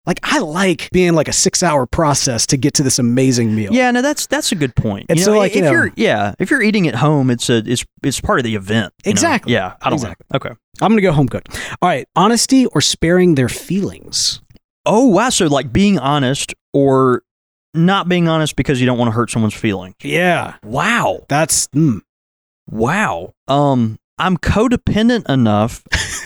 Like, I like being like a six hour process to get to this amazing meal. Yeah, no, that's that's a good point. And you so, know, like, if you know- you're yeah, if you're eating at home, it's a it's it's part of the event. you know? Exactly. Yeah, I don't Exactly. know. Okay. I'm going to go home cooked. All right. Honesty or sparing their feelings? Oh wow, so like being honest or not being honest because you don't want to hurt someone's feelings. Yeah. Wow. That's, mm. Wow. Um, I'm codependent enough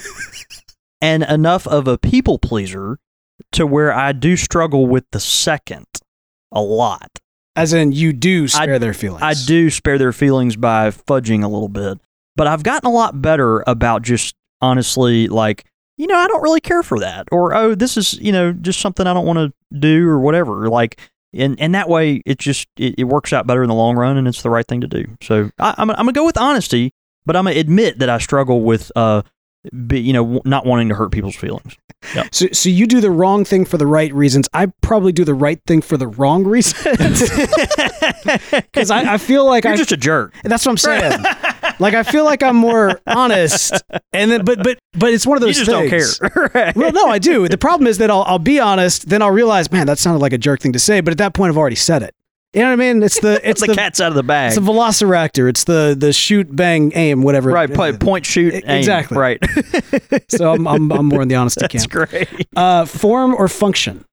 and enough of a people pleaser to where I do struggle with the second a lot. As in, you do spare I- their feelings. I do spare their feelings by fudging a little bit, but I've gotten a lot better about just honestly, like, you know, I don't really care for that, or oh, this is, you know, just something I don't want to do, or whatever. Like, and and that way, it just it, it works out better in the long run, and it's the right thing to do. So I, I'm I'm gonna go with honesty, but I'm gonna admit that I struggle with uh, be, you know, w- not wanting to hurt people's feelings. Yep. So, so you do the wrong thing for the right reasons. I probably do the right thing for the wrong reasons. Because I, I feel like You're I just a jerk. That's what I'm saying. Like, I feel like I'm more honest, and then but but but it's one of You those just don't things. care. Right. Well, no, I do. The problem is that I'll I'll be honest, then I'll realize, man, that sounded like a jerk thing to say. But at that point, I've already said it. You know what I mean? It's the it's the, the cat's out of the bag. It's a velociraptor. It's the the shoot, bang, aim, whatever. Right, point, point, shoot, aim. Exactly. Right. So I'm I'm, I'm more in the honesty That's camp. great. Uh, form or function?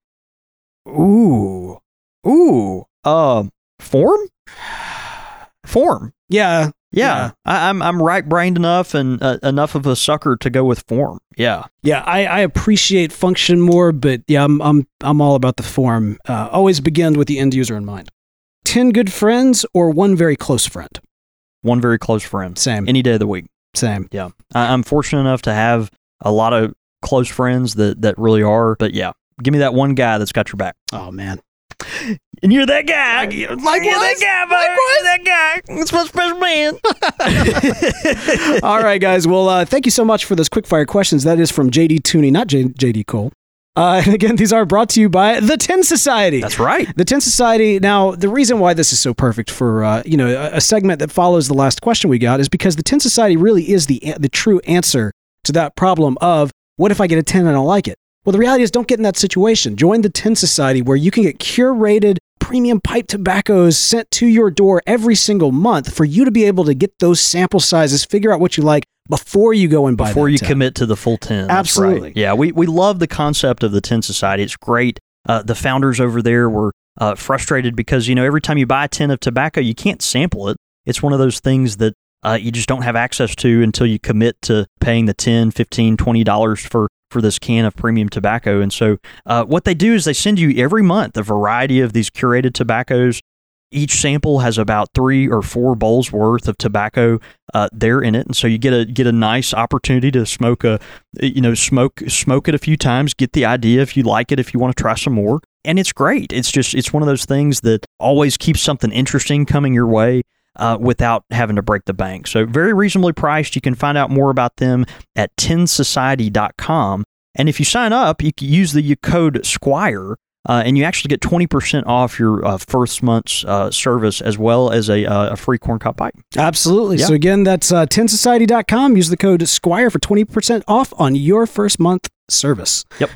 Ooh, ooh. Uh, form, form. Yeah. Yeah, Yeah. I, I'm I'm right brained enough and uh, enough of a sucker to go with form. Yeah. Yeah, I, I appreciate function more, but yeah, I'm I'm I'm all about the form. Uh, always begin with the end user in mind. Ten good friends or one very close friend? One very close friend. Same. Any day of the week. Same. Yeah. I, I'm fortunate enough to have a lot of close friends that that really are. But yeah, give me that one guy that's got your back. Oh man. And you're that guy. You're that guy, buddy. You're that guy. It's my special man. All right, guys. Well, uh, thank you so much for those quickfire questions. That is from J D Tooney, not J- JD Cole. Uh, and again, these are brought to you by the Tin Society. That's right. The Tin Society. Now, the reason why this is so perfect for uh, you know a, a segment that follows the last question we got is because the Tin Society really is the the true answer to that problem of what if I get a ten and I don't like it? Well, the reality is, don't get in that situation. Join the Tin Society, where you can get curated premium pipe tobaccos sent to your door every single month for you to be able to get those sample sizes, figure out what you like before you go and buy Before that you tin. commit to the full ten. That's Absolutely. right. Yeah, we, we love the concept of the Tin Society. It's great. Uh, the founders over there were uh, frustrated because, you know, every time you buy a tin of tobacco, you can't sample it. It's one of those things that uh, you just don't have access to until you commit to paying the ten, fifteen, twenty dollars for for this can of premium tobacco. And so uh, what they do is they send you every month a variety of these curated tobaccos. Each sample has about three or four bowls worth of tobacco uh, there in it, and so you get a get a nice opportunity to smoke a, you know, smoke smoke it a few times, get the idea if you like it, if you want to try some more, and it's great. It's just it's one of those things that always keeps something interesting coming your way uh, without having to break the bank. So very reasonably priced. You can find out more about them at tin society dot com, and if you sign up, you can use the code Squire. Uh, and you actually get twenty percent off your uh, first month's uh, service, as well as a, uh, a free corncob pipe. Absolutely. Yeah. So again, that's uh, tin society dot com. Use the code Squire for twenty percent off on your first month service. Yep.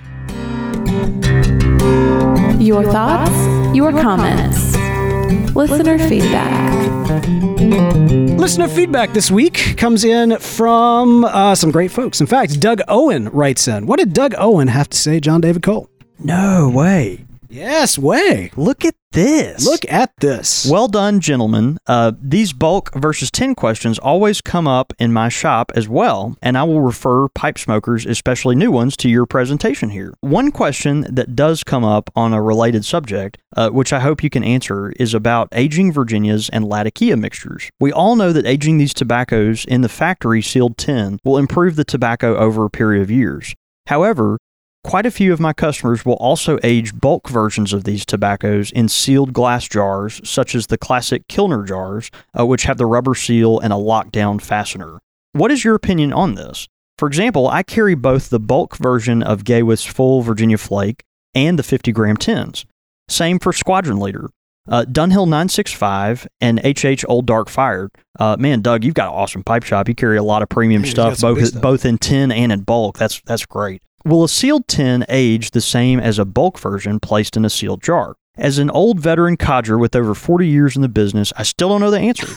Your thoughts, your comments, listener feedback. Listener feedback this week comes in from uh, some great folks. In fact, Doug Owen writes in. What did Doug Owen have to say, John David Cole? No way. Yes, way. Look at this. Look at this. Well done, gentlemen. Uh, these bulk versus tin questions always come up in my shop as well, and I will refer pipe smokers, especially new ones, to your presentation here. One question that does come up on a related subject, uh, which I hope you can answer, is about aging Virginias and Latakia mixtures. We all know that aging these tobaccos in the factory sealed tin will improve the tobacco over a period of years. However, quite a few of my customers will also age bulk versions of these tobaccos in sealed glass jars, such as the classic Kilner jars, uh, which have the rubber seal and a lockdown fastener. What is your opinion on this? For example, I carry both the bulk version of Gaywith's full Virginia Flake and the fifty gram tins. Same for Squadron Leader. Uh, Dunhill nine sixty-five and H H Old Dark Fired. Uh, man, Doug, you've got an awesome pipe shop. You carry a lot of premium Man, stuff, he's got some big both stuff. both in tin and in bulk. That's that's great. Will a sealed tin age the same as a bulk version placed in a sealed jar? As an old veteran codger with over forty years in the business, I still don't know the answer.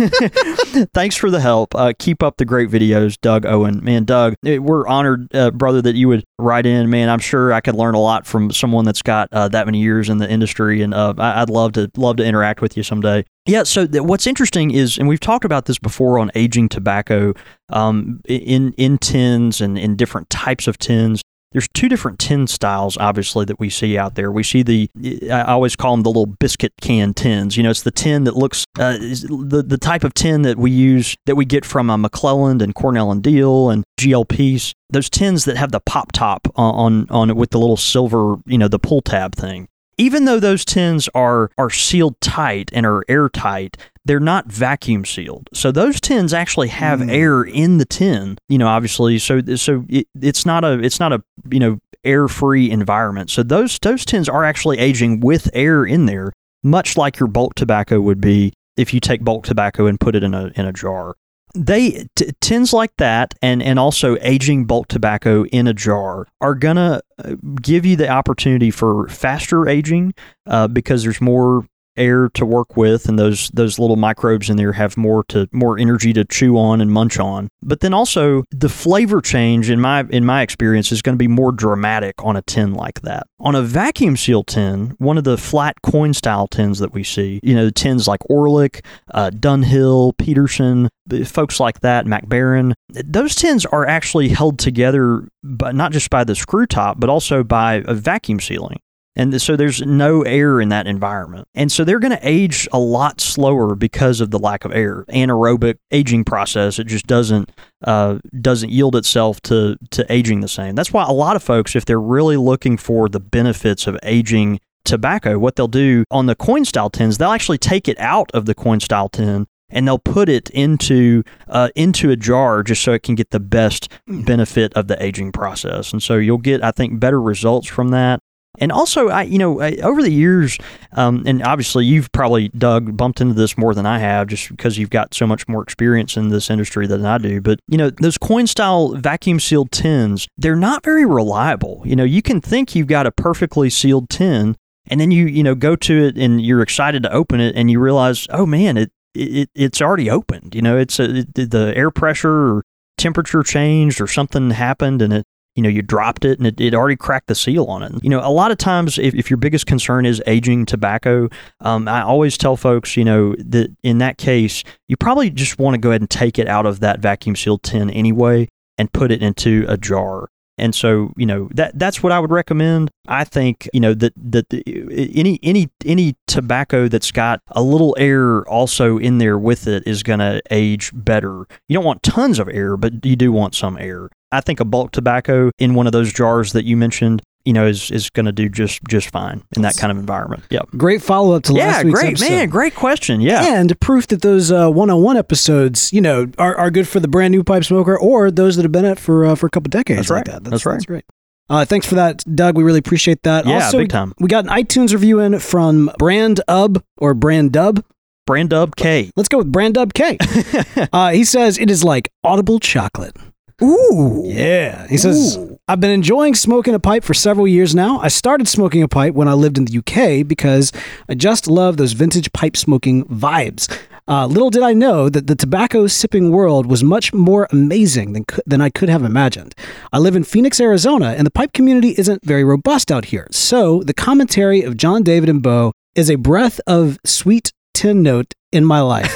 Thanks for the help. Uh, keep up the great videos, Doug Owen. Man, Doug, it, we're honored, uh, brother, that you would write in. Man, I'm sure I could learn a lot from someone that's got uh, that many years in the industry, and uh, I, I'd love to love to interact with you someday. Yeah, so th- what's interesting is, and we've talked about this before on aging tobacco um, in in tins and in different types of tins. There's two different tin styles, obviously, that we see out there. We see the, I always call them the little biscuit can tins. You know, it's the tin that looks, uh, the, the type of tin that we use, that we get from uh, McClelland and Cornell and Diehl and G L Peace. Those tins that have the pop top on, on, on it with the little silver, you know, the pull tab thing. Even though those tins are are sealed tight and are airtight, they're not vacuum sealed. So those tins actually have mm. air in the tin, you know, obviously. So so it, it's not a it's not a you know air-free environment. So those those tins are actually aging with air in there, much like your bulk tobacco would be if you take bulk tobacco and put it in a in a jar. They t- tins like that, and, and also aging bulk tobacco in a jar are gonna give you the opportunity for faster aging uh, because there's more air to work with, and those those little microbes in there have more to more energy to chew on and munch on. But then also the flavor change, in my in my experience, is going to be more dramatic on a tin like that. On a vacuum seal tin, one of the flat coin style tins that we see, you know, tins like Orlik, uh, Dunhill, Peterson, folks like that, MacBaron, those tins are actually held together, by, not just by the screw top, but also by a vacuum sealing. And so there's no air in that environment. And so they're going to age a lot slower because of the lack of air. Anaerobic aging process, it just doesn't uh, doesn't yield itself to, to aging the same. That's why a lot of folks, if they're really looking for the benefits of aging tobacco, what they'll do on the coin style tins, they'll actually take it out of the coin style tin and they'll put it into uh, into a jar just so it can get the best benefit of the aging process. And so you'll get, I think, better results from that. And also, I, you know, I, over the years, um, and obviously you've probably, Doug, bumped into this more than I have just because you've got so much more experience in this industry than I do. But, you know, those coin-style vacuum-sealed tins, they're not very reliable. You know, you can think you've got a perfectly sealed tin, and then you, you know, go to it and you're excited to open it, and you realize, oh, man, it, it it's already opened. You know, it's a, it, the air pressure or temperature changed or something happened, and it, you know, you dropped it and it, it already cracked the seal on it. You know, a lot of times if, if your biggest concern is aging tobacco, um, I always tell folks, you know, that in that case, you probably just want to go ahead and take it out of that vacuum sealed tin anyway and put it into a jar. And so, you know, that that's what I would recommend. I think, you know, that that the, any any any tobacco that's got a little air also in there with it is going to age better. You don't want tons of air, but you do want some air. I think a bulk tobacco in one of those jars that you mentioned, you know, is is going to do just just fine in that kind of environment. Yep. Great follow up to yeah, last week's great, episode. man, great question. Yeah, and proof that those uh, one oh one episodes, you know, are, are good for the brand new pipe smoker or those that have been at it for uh, for a couple decades. That's like right. That. That's, that's right. That's great. Uh, thanks for that, Doug. We really appreciate that. Yeah, also, big time. We got an iTunes review in from Brand Ub or Brand Dub. Brand Dub K. Let's go with Brand Dub K. uh, he says it is like audible chocolate. Ooh. Yeah. He says, Ooh. I've been enjoying smoking a pipe for several years now. I started smoking a pipe when I lived in the U K because I just love those vintage pipe smoking vibes. Uh, little did I know that the tobacco sipping world was much more amazing than, than I could have imagined. I live in Phoenix, Arizona, and the pipe community isn't very robust out here. So the commentary of John David and Bo is a breath of sweet tin note in my life.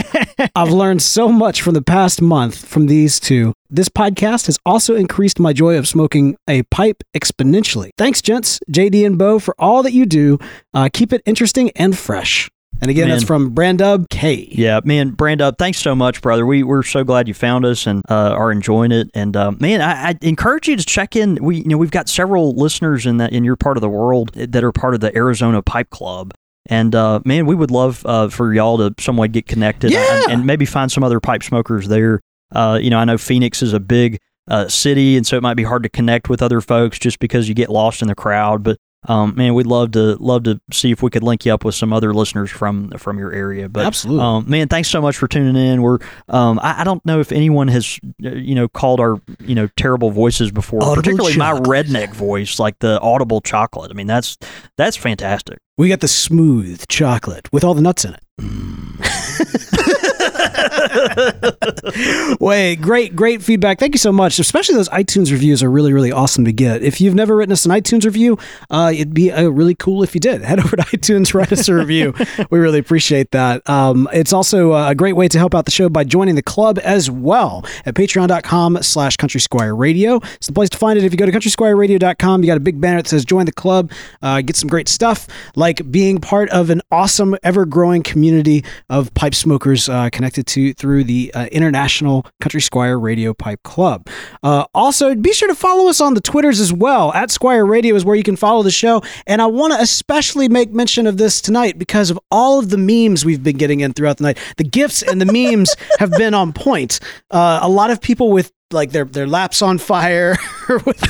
I've learned so much from the past month from these two. This podcast has also increased my joy of smoking a pipe exponentially. Thanks, gents, J D and Bo, for all that you do. Uh, keep it interesting and fresh. And again, man, that's from Brandub K. Yeah, man, Brandub, thanks so much, brother. We, we're so glad you found us and uh, are enjoying it. And uh, man, I, I encourage you to check in. We, you know, we've got several listeners in that in your part of the world that are part of the Arizona Pipe Club. And uh, man, we would love uh, for y'all to some way get connected yeah. and, and maybe find some other pipe smokers there. Uh, you know, I know Phoenix is a big uh, city, and so it might be hard to connect with other folks just because you get lost in the crowd. But um, man, we'd love to love to see if we could link you up with some other listeners from from your area. But Absolutely. um, man, thanks so much for tuning in. We're um, I, I don't know if anyone has uh, you know called our you know terrible voices before, Audible particularly chocolate. my redneck voice, like the audible chocolate. I mean, that's that's fantastic. We got the smooth chocolate with all the nuts in it. Wait, great, great feedback. Thank you so much. Especially those iTunes reviews are really, really awesome to get. If you've never written us an iTunes review, uh, it'd be uh, really cool if you did. Head over to iTunes, write us a review. We really appreciate that. Um, it's also a great way to help out the show by joining the club as well at patreon.com slash Country Squire Radio. It's the place to find it. If you go to country squire radio dot com, you got a big banner that says join the club. Uh, get some great stuff like being part of an awesome, ever-growing community of pipe smokers uh, connected to through the uh, International Country Squire Radio Pipe Club. Uh, also, be sure to follow us on the Twitters as well. At Squire Radio is where you can follow the show. And I want to especially make mention of this tonight because of all of the memes we've been getting in throughout the night. The GIFs and the memes have been on point. Uh, a lot of people with like their their laps on fire with, with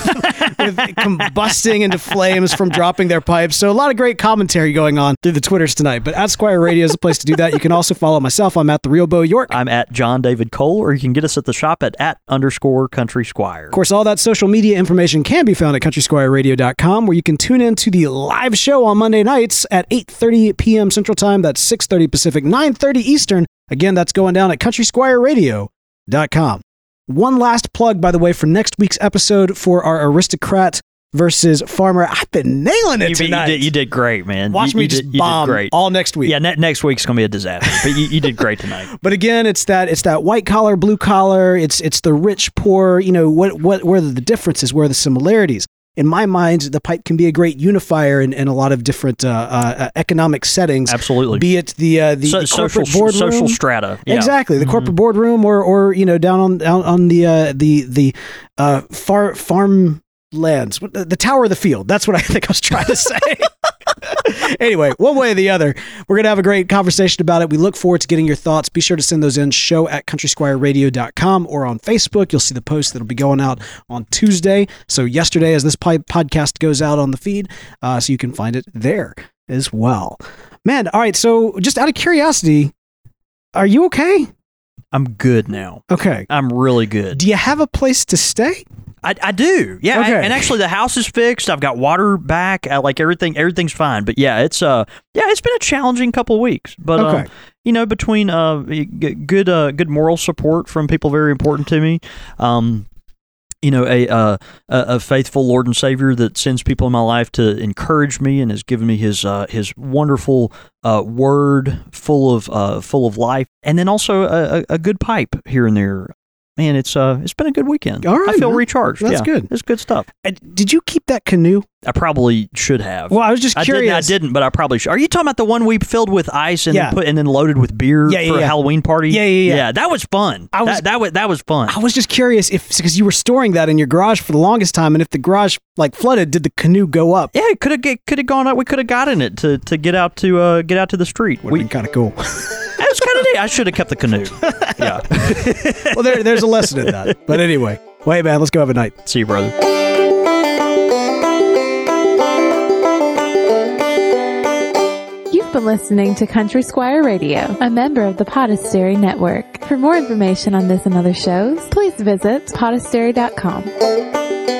combusting into flames from dropping their pipes. So a lot of great commentary going on through the Twitters tonight. But at Squire Radio is the place to do that. You can also follow myself. I'm at The Real Bo York. I'm at John David Cole, or you can get us at the shop at at underscore Country Squire. Of course, all that social media information can be found at country squire radio dot com, where you can tune in to the live show on Monday nights at eight thirty p.m. Central Time. That's six thirty Pacific, nine thirty Eastern. Again, that's going down at country squire radio dot com. One last plug, by the way, for next week's episode for our Aristocrat versus Farmer. I've been nailing it You, you, tonight. did, you did great, man. Watch you, me you just did, you bomb did great. all next week. Yeah, ne- next week's gonna be a disaster, but you, you did great tonight. But again, it's that it's that white collar, blue collar. It's it's the rich, poor. You know what what where are the differences? Where are the similarities? In my mind, the pipe can be a great unifier in, in a lot of different uh, uh, economic settings. Absolutely. Be it the uh, the, So, the social corporate boardroom, social strata. Yeah. exactly the Mhm. corporate boardroom, or or you know down on down on the uh, the the uh, far farm lands, the, the tower of the field. That's what I think I was trying to say. Anyway, one way or the other, we're going to have a great conversation about it. We look forward to getting your thoughts. Be sure to send those in, show at country squire radio dot com or on Facebook. You'll see the post that'll be going out on Tuesday. So yesterday, as this pi- podcast goes out on the feed, uh, so you can find it there as well. Man, all right. So just out of curiosity, are you okay? I'm good now. Okay. I'm really good. Do you have a place to stay? I, I do. Yeah. Okay. I- and actually, the house is fixed. I've got water back. I, like everything. Everything's fine. But yeah, it's uh, yeah, it's been a challenging couple of weeks. But Okay. um, you know, between uh, g- good uh, good moral support from people very important to me. Um. You know, a, uh, a a faithful Lord and Savior that sends people in my life to encourage me and has given me his uh, his wonderful uh, word full of uh, full of life, and then also a, a, a good pipe here and there. Man, it's uh it's been a good weekend. All right, I feel man. recharged. That's Yeah, good. It's good stuff. And did you keep that canoe? I probably should have. Well, I was just I curious. didn't, I didn't, but I probably should. Are you talking about the one we filled with ice and Yeah. then put and then loaded with beer Yeah, yeah, for a yeah. Halloween party? Yeah, yeah, yeah. Yeah, that was fun. I was- that, that was that was fun. I was just curious if because you were storing that in your garage for the longest time, and if the garage like flooded, did the canoe go up? Yeah, it could have could have gone up. We could have gotten it to, to get out to uh, get out to the street. Would We, have been kind of cool. it was kind of neat. I should have kept the canoe. Yeah. Well, there, there's a lesson in that. But anyway, wait, man, let's go have a night. See you, brother. You've been listening to Country Squire Radio, a member of the Podastery Network. For more information on this and other shows, please visit podastery dot com.